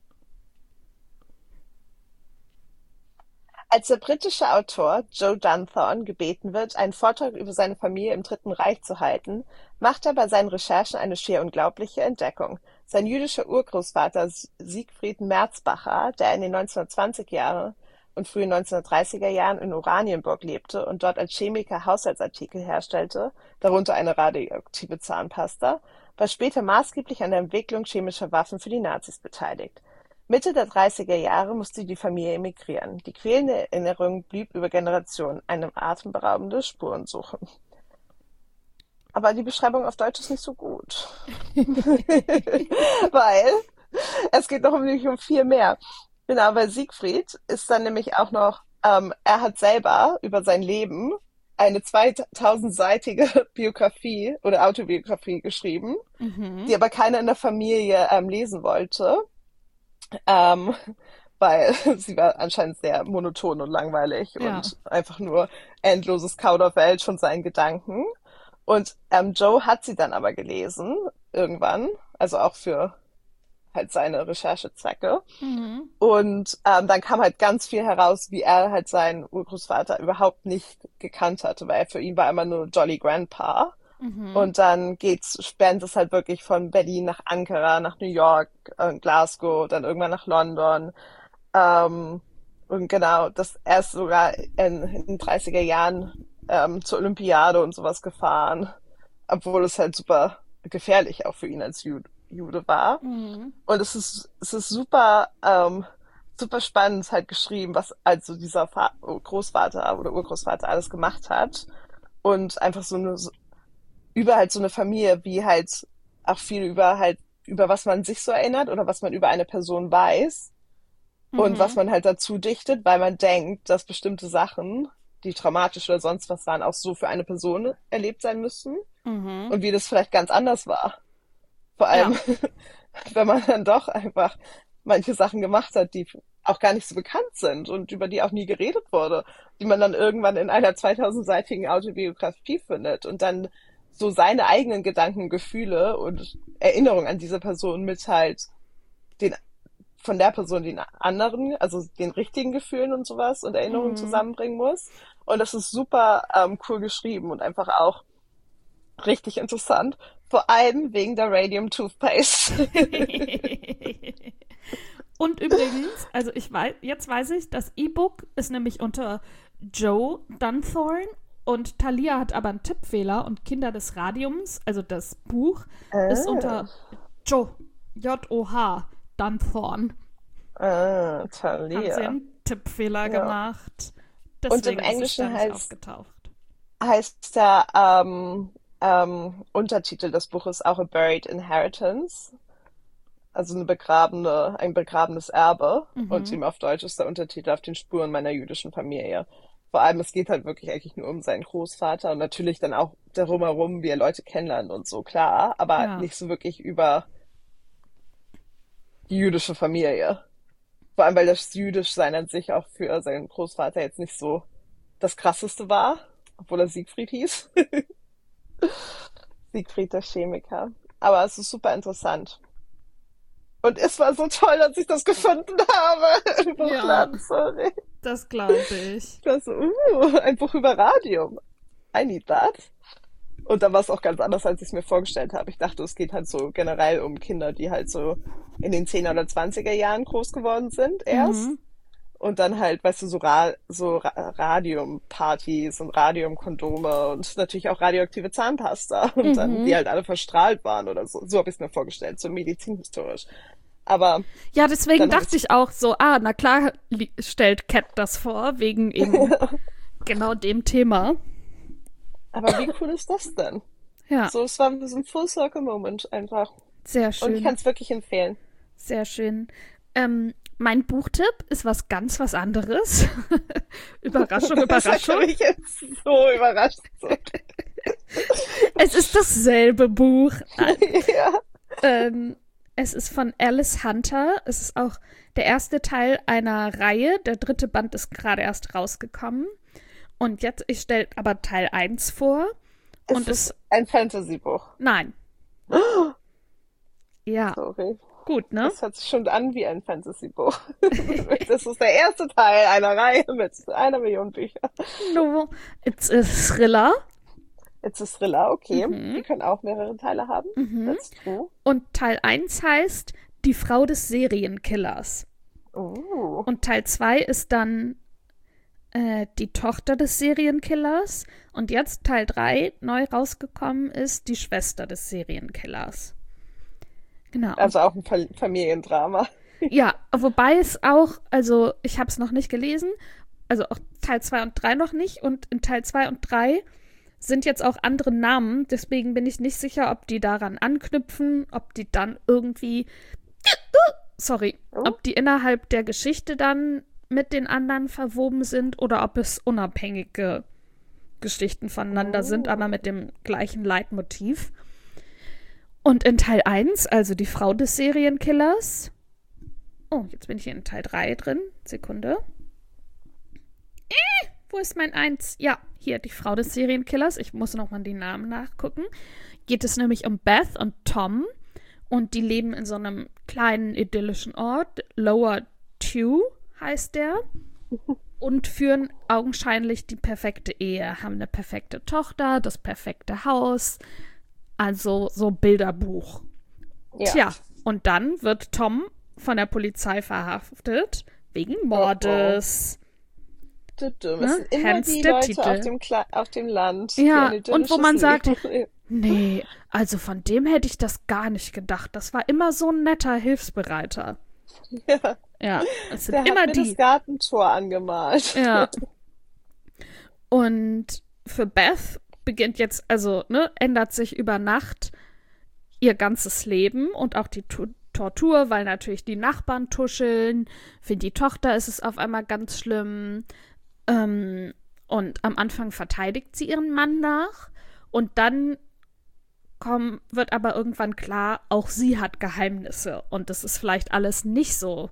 Speaker 1: Als der britische Autor Joe Dunthorne gebeten wird, einen Vortrag über seine Familie im Dritten Reich zu halten, macht er bei seinen Recherchen eine schier unglaubliche Entdeckung. Sein jüdischer Urgroßvater Siegfried Merzbacher, der in den 1920er Jahren und frühen 1930er Jahren in Oranienburg lebte und dort als Chemiker Haushaltsartikel herstellte, darunter eine radioaktive Zahnpasta, war später maßgeblich an der Entwicklung chemischer Waffen für die Nazis beteiligt. Mitte der 30er Jahre musste die Familie emigrieren. Die quälende Erinnerung blieb über Generationen, eine atemberaubende Spurensuche. Aber die Beschreibung auf Deutsch ist nicht so gut. Weil es geht noch nämlich um viel mehr. Genau, bei Siegfried ist dann nämlich auch noch, er hat selber über sein Leben eine 2000-seitige Biografie oder Autobiografie geschrieben, die aber keiner in der Familie lesen wollte. Ähm, weil sie war anscheinend sehr monoton und langweilig
Speaker 2: Ja.
Speaker 1: und einfach nur endloses Kauderwelsch von seinen Gedanken. Und Joe hat sie dann aber gelesen, irgendwann, also auch für halt seine Recherchezwecke.
Speaker 2: Mhm.
Speaker 1: Und dann kam halt ganz viel heraus, wie er halt seinen Urgroßvater überhaupt nicht gekannt hatte, weil für ihn war immer nur Jolly Grandpa.
Speaker 2: Mhm.
Speaker 1: Und dann spannt es halt wirklich von Berlin nach Ankara, nach New York, Glasgow, dann irgendwann nach London. Ähm, und genau, er ist sogar in den 30er Jahren zur Olympiade und sowas gefahren, obwohl es halt super gefährlich auch für ihn als Jude war.
Speaker 2: Mhm.
Speaker 1: Und es ist super, super spannend halt geschrieben, was also dieser Großvater oder Urgroßvater alles gemacht hat. Und einfach über halt so eine Familie, wie halt auch viel über was man sich so erinnert oder was man über eine Person weiß und was
Speaker 2: Mhm.
Speaker 1: man halt dazu dichtet, weil man denkt, dass bestimmte Sachen, die traumatisch oder sonst was waren, auch so für eine Person erlebt sein müssen
Speaker 2: Mhm.
Speaker 1: und wie das vielleicht ganz anders war. Vor
Speaker 2: Ja.
Speaker 1: allem, wenn man dann doch einfach manche Sachen gemacht hat, die auch gar nicht so bekannt sind und über die auch nie geredet wurde, die man dann irgendwann in einer 2000-seitigen Autobiografie findet und dann so seine eigenen Gedanken, Gefühle und Erinnerungen an diese Person mit halt den von der Person den anderen, also den richtigen Gefühlen und sowas und Erinnerungen
Speaker 2: Mhm.
Speaker 1: zusammenbringen muss. Und das ist super cool geschrieben und einfach auch richtig interessant. Vor allem wegen der Radium Toothpaste.
Speaker 2: Und übrigens, also jetzt weiß ich, das E-Book ist nämlich unter Joe Dunthorne und Thalia hat aber einen Tippfehler und Kinder des Radiums, also das Buch, ist unter Joh Dunthorne. Haben sie
Speaker 1: Thalia.
Speaker 2: einen Tippfehler
Speaker 1: Ja.
Speaker 2: gemacht.
Speaker 1: Und im
Speaker 2: Deswegen ist es da
Speaker 1: Englischen
Speaker 2: nicht aufgetaucht.
Speaker 1: heißt der Untertitel des Buches auch A Buried Inheritance, also ein begrabenes Erbe. Und
Speaker 2: Mhm.
Speaker 1: ihm auf Deutsch ist der Untertitel Auf den Spuren meiner jüdischen Familie. Vor allem, es geht halt wirklich eigentlich nur um seinen Großvater und natürlich dann auch darum herum, wie er Leute kennenlernt und so, klar, aber
Speaker 2: Ja.
Speaker 1: nicht so wirklich über die jüdische Familie. Vor allem, weil das Jüdischsein an sich auch für seinen Großvater jetzt nicht so das Krasseste war, obwohl er Siegfried hieß. Siegfried der Chemiker. Aber es ist super interessant. Und es war so toll, dass ich das gefunden habe im
Speaker 2: Ja,
Speaker 1: Buchladen, sorry.
Speaker 2: das glaube ich.
Speaker 1: Das, ein Buch über Radium. I need that. Und dann war es auch ganz anders, als ich es mir vorgestellt habe. Ich dachte, es geht halt so generell um Kinder, die halt so in den 10er oder 20er Jahren groß geworden sind erst.
Speaker 2: Mhm.
Speaker 1: Und dann halt, weißt du, Radiumpartys und Radiumkondome und natürlich auch radioaktive Zahnpasta und dann die
Speaker 2: Mhm.
Speaker 1: halt alle verstrahlt waren oder so. So habe ich es mir vorgestellt, so medizinhistorisch. Aber
Speaker 2: Ja, deswegen
Speaker 1: dann habe
Speaker 2: dachte
Speaker 1: ich,
Speaker 2: ich auch so, na klar stellt Cat das vor, wegen eben genau dem Thema.
Speaker 1: aber wie cool ist das denn?
Speaker 2: Ja,
Speaker 1: So, es war so ein Full Circle Moment einfach.
Speaker 2: sehr
Speaker 1: Und ich kann
Speaker 2: schön,
Speaker 1: es wirklich empfehlen.
Speaker 2: sehr schön. Mein Buchtipp ist was anderes. Überraschung,
Speaker 1: Das hat
Speaker 2: Überraschung.
Speaker 1: mich jetzt so überrascht. So.
Speaker 2: Es ist dasselbe Buch.
Speaker 1: Ja.
Speaker 2: Es ist von Alice Hunter. Es ist auch der erste Teil einer Reihe. Der dritte Band ist gerade erst rausgekommen. Und jetzt, ich stelle aber Teil eins vor.
Speaker 1: Es
Speaker 2: Und
Speaker 1: ist ein Fantasy-Buch.
Speaker 2: nein. Ja,
Speaker 1: Sorry.
Speaker 2: gut, ne?
Speaker 1: Das hört sich schon an wie ein Fantasy-Buch. Das ist der erste Teil einer Reihe mit 1 Million Büchern.
Speaker 2: No, it's a Thriller.
Speaker 1: Jetzt ist Thriller, okay.
Speaker 2: Mhm.
Speaker 1: Die können auch mehrere Teile haben.
Speaker 2: Mhm.
Speaker 1: That's true.
Speaker 2: Und Teil eins heißt Die Frau des Serienkillers.
Speaker 1: Oh.
Speaker 2: Und Teil 2 ist dann die Tochter des Serienkillers. Und jetzt Teil 3 neu rausgekommen ist die Schwester des Serienkillers. Genau.
Speaker 1: Also auch ein Familiendrama.
Speaker 2: Ja, wobei es auch, also ich habe es noch nicht gelesen, also auch Teil 2 und 3 noch nicht. Und in Teil 2 und 3 sind jetzt auch andere Namen. Deswegen bin ich nicht sicher, ob die daran anknüpfen, ob die dann irgendwie, sorry,
Speaker 1: Oh.
Speaker 2: ob die innerhalb der Geschichte dann mit den anderen verwoben sind oder ob es unabhängige Geschichten voneinander sind, aber mit dem gleichen Leitmotiv. Und in Teil 1, also die Frau des Serienkillers. Oh, jetzt bin ich in Teil 3 drin. Sekunde. Wo ist mein 1? Ja, hier, die Frau des Serienkillers. Ich muss nochmal die Namen nachgucken. Geht es nämlich um Beth und Tom. Und die leben in so einem kleinen idyllischen Ort. Lower Tew heißt der. Und führen augenscheinlich die perfekte Ehe. Haben eine perfekte Tochter, das perfekte Haus. Also so Bilderbuch.
Speaker 1: Ja.
Speaker 2: Tja, und dann wird Tom von der Polizei verhaftet wegen Mordes.
Speaker 1: Es
Speaker 2: Ne?
Speaker 1: sind immer
Speaker 2: Hence
Speaker 1: die
Speaker 2: der
Speaker 1: Leute
Speaker 2: Titel.
Speaker 1: auf dem Land,
Speaker 2: Ja,
Speaker 1: die ein
Speaker 2: und wo man sagt,
Speaker 1: idyllisches
Speaker 2: nee, also von dem hätte ich das gar nicht gedacht. Das war immer so ein netter Hilfsbereiter.
Speaker 1: Leben. Ja,
Speaker 2: Ja, es sind
Speaker 1: der hat
Speaker 2: immer
Speaker 1: mir das
Speaker 2: die.
Speaker 1: Gartentor angemalt.
Speaker 2: Ja. Und für Beth beginnt jetzt, also, ne, ändert sich über Nacht ihr ganzes Leben und auch die Tortur, weil natürlich die Nachbarn tuscheln. Für die Tochter ist es auf einmal ganz schlimm. Und am Anfang verteidigt sie ihren Mann nach. Und dann wird aber irgendwann klar, auch sie hat Geheimnisse. Und das ist vielleicht alles nicht so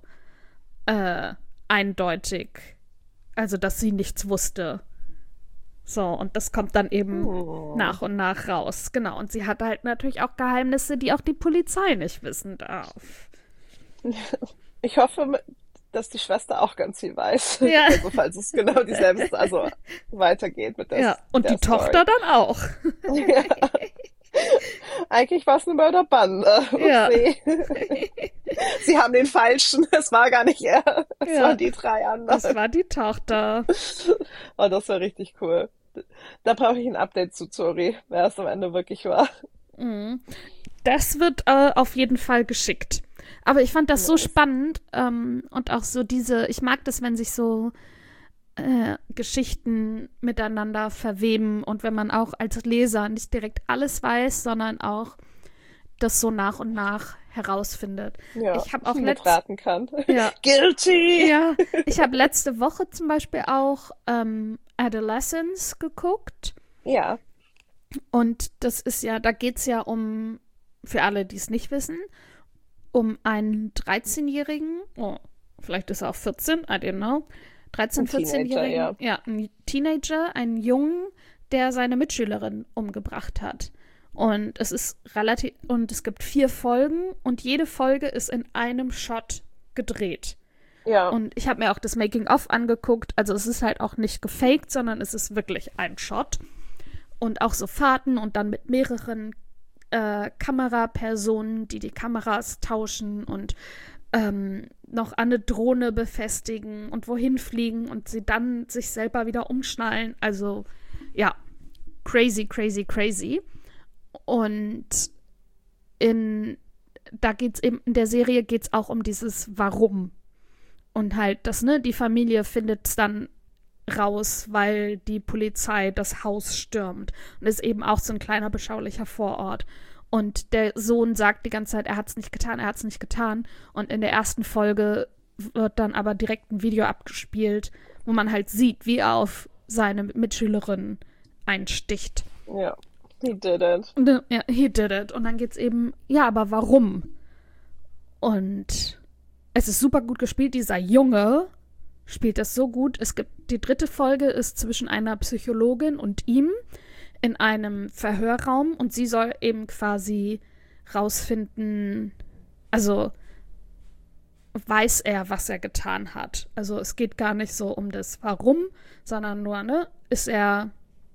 Speaker 2: eindeutig. Also, dass sie nichts wusste. So, und das kommt dann eben nach und nach raus. Genau, und sie hat halt natürlich auch Geheimnisse, die auch die Polizei nicht wissen darf.
Speaker 1: Ich hoffe, dass die Schwester auch ganz viel weiß.
Speaker 2: Ja.
Speaker 1: Also falls es genau dieselbe, also weitergeht mit
Speaker 2: Ja, und
Speaker 1: der
Speaker 2: die Tochter dann auch.
Speaker 1: Ja. Eigentlich war es eine Mörderbande.
Speaker 2: Ja.
Speaker 1: Upsi. Sie haben den Falschen. Es war gar nicht er. Es
Speaker 2: Ja.
Speaker 1: waren die 3 anderen.
Speaker 2: Das war die Tochter.
Speaker 1: Oh, das war richtig cool. Da brauche ich ein Update zu Zori, wer es am Ende wirklich war.
Speaker 2: Mhm. Das wird auf jeden Fall geschickt. Aber ich fand das so
Speaker 1: Nice.
Speaker 2: spannend und auch so ich mag das, wenn sich so Geschichten miteinander verweben und wenn man auch als Leser nicht direkt alles weiß, sondern auch das so nach und nach herausfindet.
Speaker 1: Ja,
Speaker 2: Ich habe auch
Speaker 1: mitraten kann.
Speaker 2: Ja.
Speaker 1: Guilty!
Speaker 2: Ja, ich habe letzte Woche zum Beispiel auch Adolescence geguckt.
Speaker 1: Ja.
Speaker 2: Und das ist ja, da geht es ja um, für alle, die es nicht wissen, um einen 13-Jährigen, oh, vielleicht ist er auch 14, I don't know, 13-,
Speaker 1: Ein Teenager,
Speaker 2: 14-Jährigen, ja, ein Teenager, einen Jungen, der seine Mitschülerin umgebracht hat. Und es ist und es gibt 4 Folgen und jede Folge ist in einem Shot gedreht.
Speaker 1: Ja.
Speaker 2: Und ich habe mir auch das Making-of angeguckt, also es ist halt auch nicht gefaked, sondern es ist wirklich ein Shot. und auch so Fahrten und dann mit mehreren Kamerapersonen, die Kameras tauschen und noch an eine Drohne befestigen und wohin fliegen und sie dann sich selber wieder umschnallen. Also, ja, crazy, crazy, crazy. Und in der Serie geht's auch um dieses Warum. Und halt, die Familie findet es dann raus, weil die Polizei das Haus stürmt. Und ist eben auch so ein kleiner, beschaulicher Vorort. Und der Sohn sagt die ganze Zeit, er hat es nicht getan, er hat es nicht getan. Und in der ersten Folge wird dann aber direkt ein Video abgespielt, wo man halt sieht, wie er auf seine Mitschülerin einsticht.
Speaker 1: Ja, he did it.
Speaker 2: Ja, he did it. Und dann geht's eben, ja, aber warum? Und es ist super gut gespielt. Dieser Junge spielt das so gut. Die 3. Folge ist zwischen einer Psychologin und ihm in einem Verhörraum und sie soll eben quasi rausfinden, also weiß er, was er getan hat. Also es geht gar nicht so um das Warum, sondern nur, ist er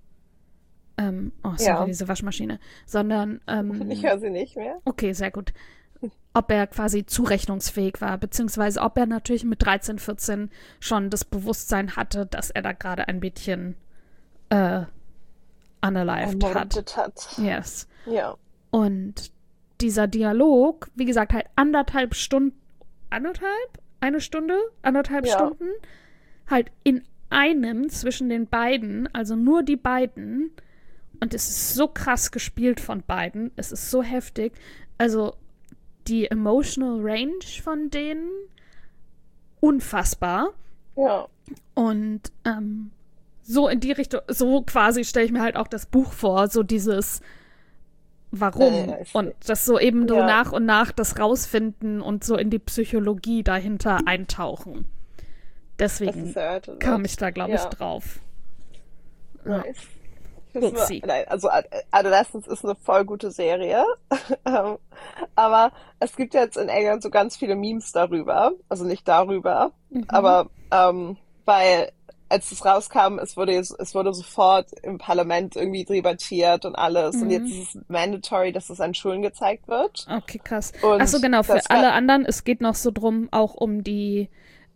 Speaker 2: diese Waschmaschine, sondern
Speaker 1: ich höre sie nicht mehr.
Speaker 2: Okay, sehr gut. Ob er quasi zurechnungsfähig war, beziehungsweise ob er natürlich mit 13, 14 schon das Bewusstsein hatte, dass er da gerade ein Mädchen unalived hat. Yes.
Speaker 1: Ja.
Speaker 2: Und dieser Dialog, wie gesagt, halt anderthalb Stunden, Stunden, halt in einem zwischen den beiden, also nur die beiden. Und es ist so krass gespielt von beiden. Es ist so heftig. Also die emotional range von denen, unfassbar.
Speaker 1: Ja.
Speaker 2: Und so in die Richtung, so quasi stelle ich mir halt auch das Buch vor, so dieses Warum und das so eben so nach und nach das rausfinden und so in die Psychologie dahinter eintauchen. Deswegen kam ich da, glaube ich, drauf.
Speaker 1: Nice. Also Adolescence ist eine voll gute Serie, aber es gibt jetzt in England so ganz viele Memes darüber, also nicht darüber, aber weil als es rauskam, es wurde sofort im Parlament irgendwie debattiert und alles. Und jetzt ist es mandatory, dass es an Schulen gezeigt wird.
Speaker 2: Okay, krass. Achso, genau, für alle anderen, es geht noch so drum, auch um die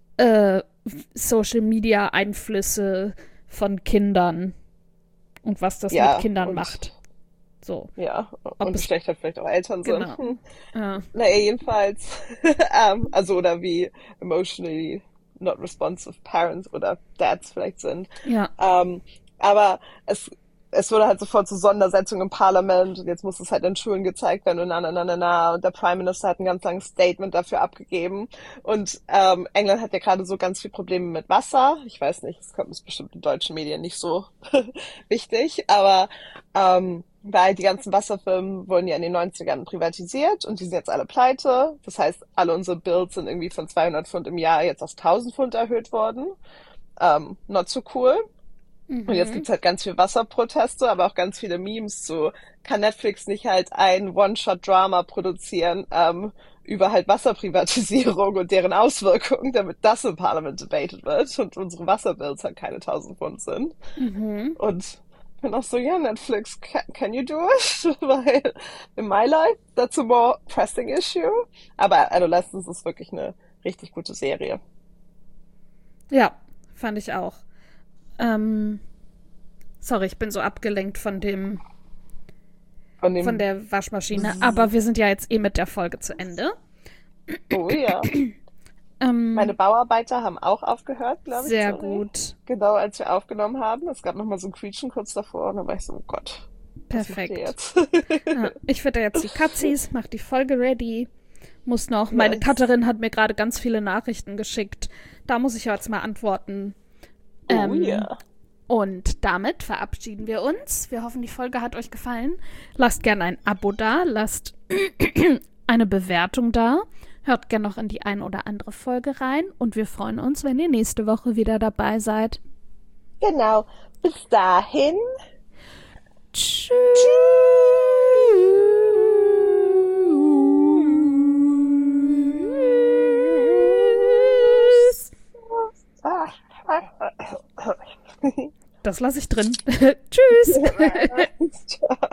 Speaker 2: Social-Media-Einflüsse von Kindern und was das mit Kindern macht. So.
Speaker 1: Ja, und wie schlecht halt vielleicht auch Eltern sind.
Speaker 2: Genau. Ja.
Speaker 1: Naja, jedenfalls, also oder wie emotionally not responsive parents oder dads vielleicht sind.
Speaker 2: Ja.
Speaker 1: Aber es wurde halt sofort zur Sondersetzung im Parlament und jetzt muss es halt in Schulen gezeigt werden und und der Prime Minister hat ein ganz langes Statement dafür abgegeben und England hat ja gerade so ganz viel Probleme mit Wasser. Ich weiß nicht, es ist bestimmt in deutschen Medien nicht so wichtig, aber weil die ganzen Wasserfirmen wurden ja in den 90ern privatisiert und die sind jetzt alle pleite. Das heißt, alle unsere Bills sind irgendwie von 200 Pfund im Jahr jetzt auf 1000 Pfund erhöht worden. Not so cool. Und jetzt gibt's halt ganz viel Wasserproteste, aber auch ganz viele Memes zu, kann Netflix nicht halt ein One-Shot-Drama produzieren über halt Wasserprivatisierung und deren Auswirkungen, damit das im Parlament debated wird und unsere Wasserbills halt keine 1000 Pfund sind. Und ich bin auch so, ja, Netflix, can you do it? Weil in my life, that's a more pressing issue. Aber Adolescence ist wirklich eine richtig gute Serie.
Speaker 2: Ja, fand ich auch. Sorry, ich bin so abgelenkt von der Waschmaschine. Aber wir sind ja jetzt mit der Folge zu Ende.
Speaker 1: Oh ja. Meine Bauarbeiter haben auch aufgehört, glaube ich.
Speaker 2: Sehr gut.
Speaker 1: Genau, als wir aufgenommen haben. Es gab nochmal so ein Quietschen kurz davor und dann war ich so, oh Gott.
Speaker 2: Perfekt. Jetzt? Ja, ich fütter jetzt die Katzis, mach die Folge ready. Muss noch. Nice. Meine Cutterin hat mir gerade ganz viele Nachrichten geschickt. Da muss ich jetzt mal antworten.
Speaker 1: Oh ja.
Speaker 2: Und damit verabschieden wir uns. Wir hoffen, die Folge hat euch gefallen. Lasst gerne ein Abo da, lasst eine Bewertung da. Hört gerne noch in die ein oder andere Folge rein. Und wir freuen uns, wenn ihr nächste Woche wieder dabei seid.
Speaker 1: Genau. Bis dahin.
Speaker 2: Tschüss.
Speaker 1: Tschüss.
Speaker 2: das lasse ich drin. Tschüss.
Speaker 1: Ciao.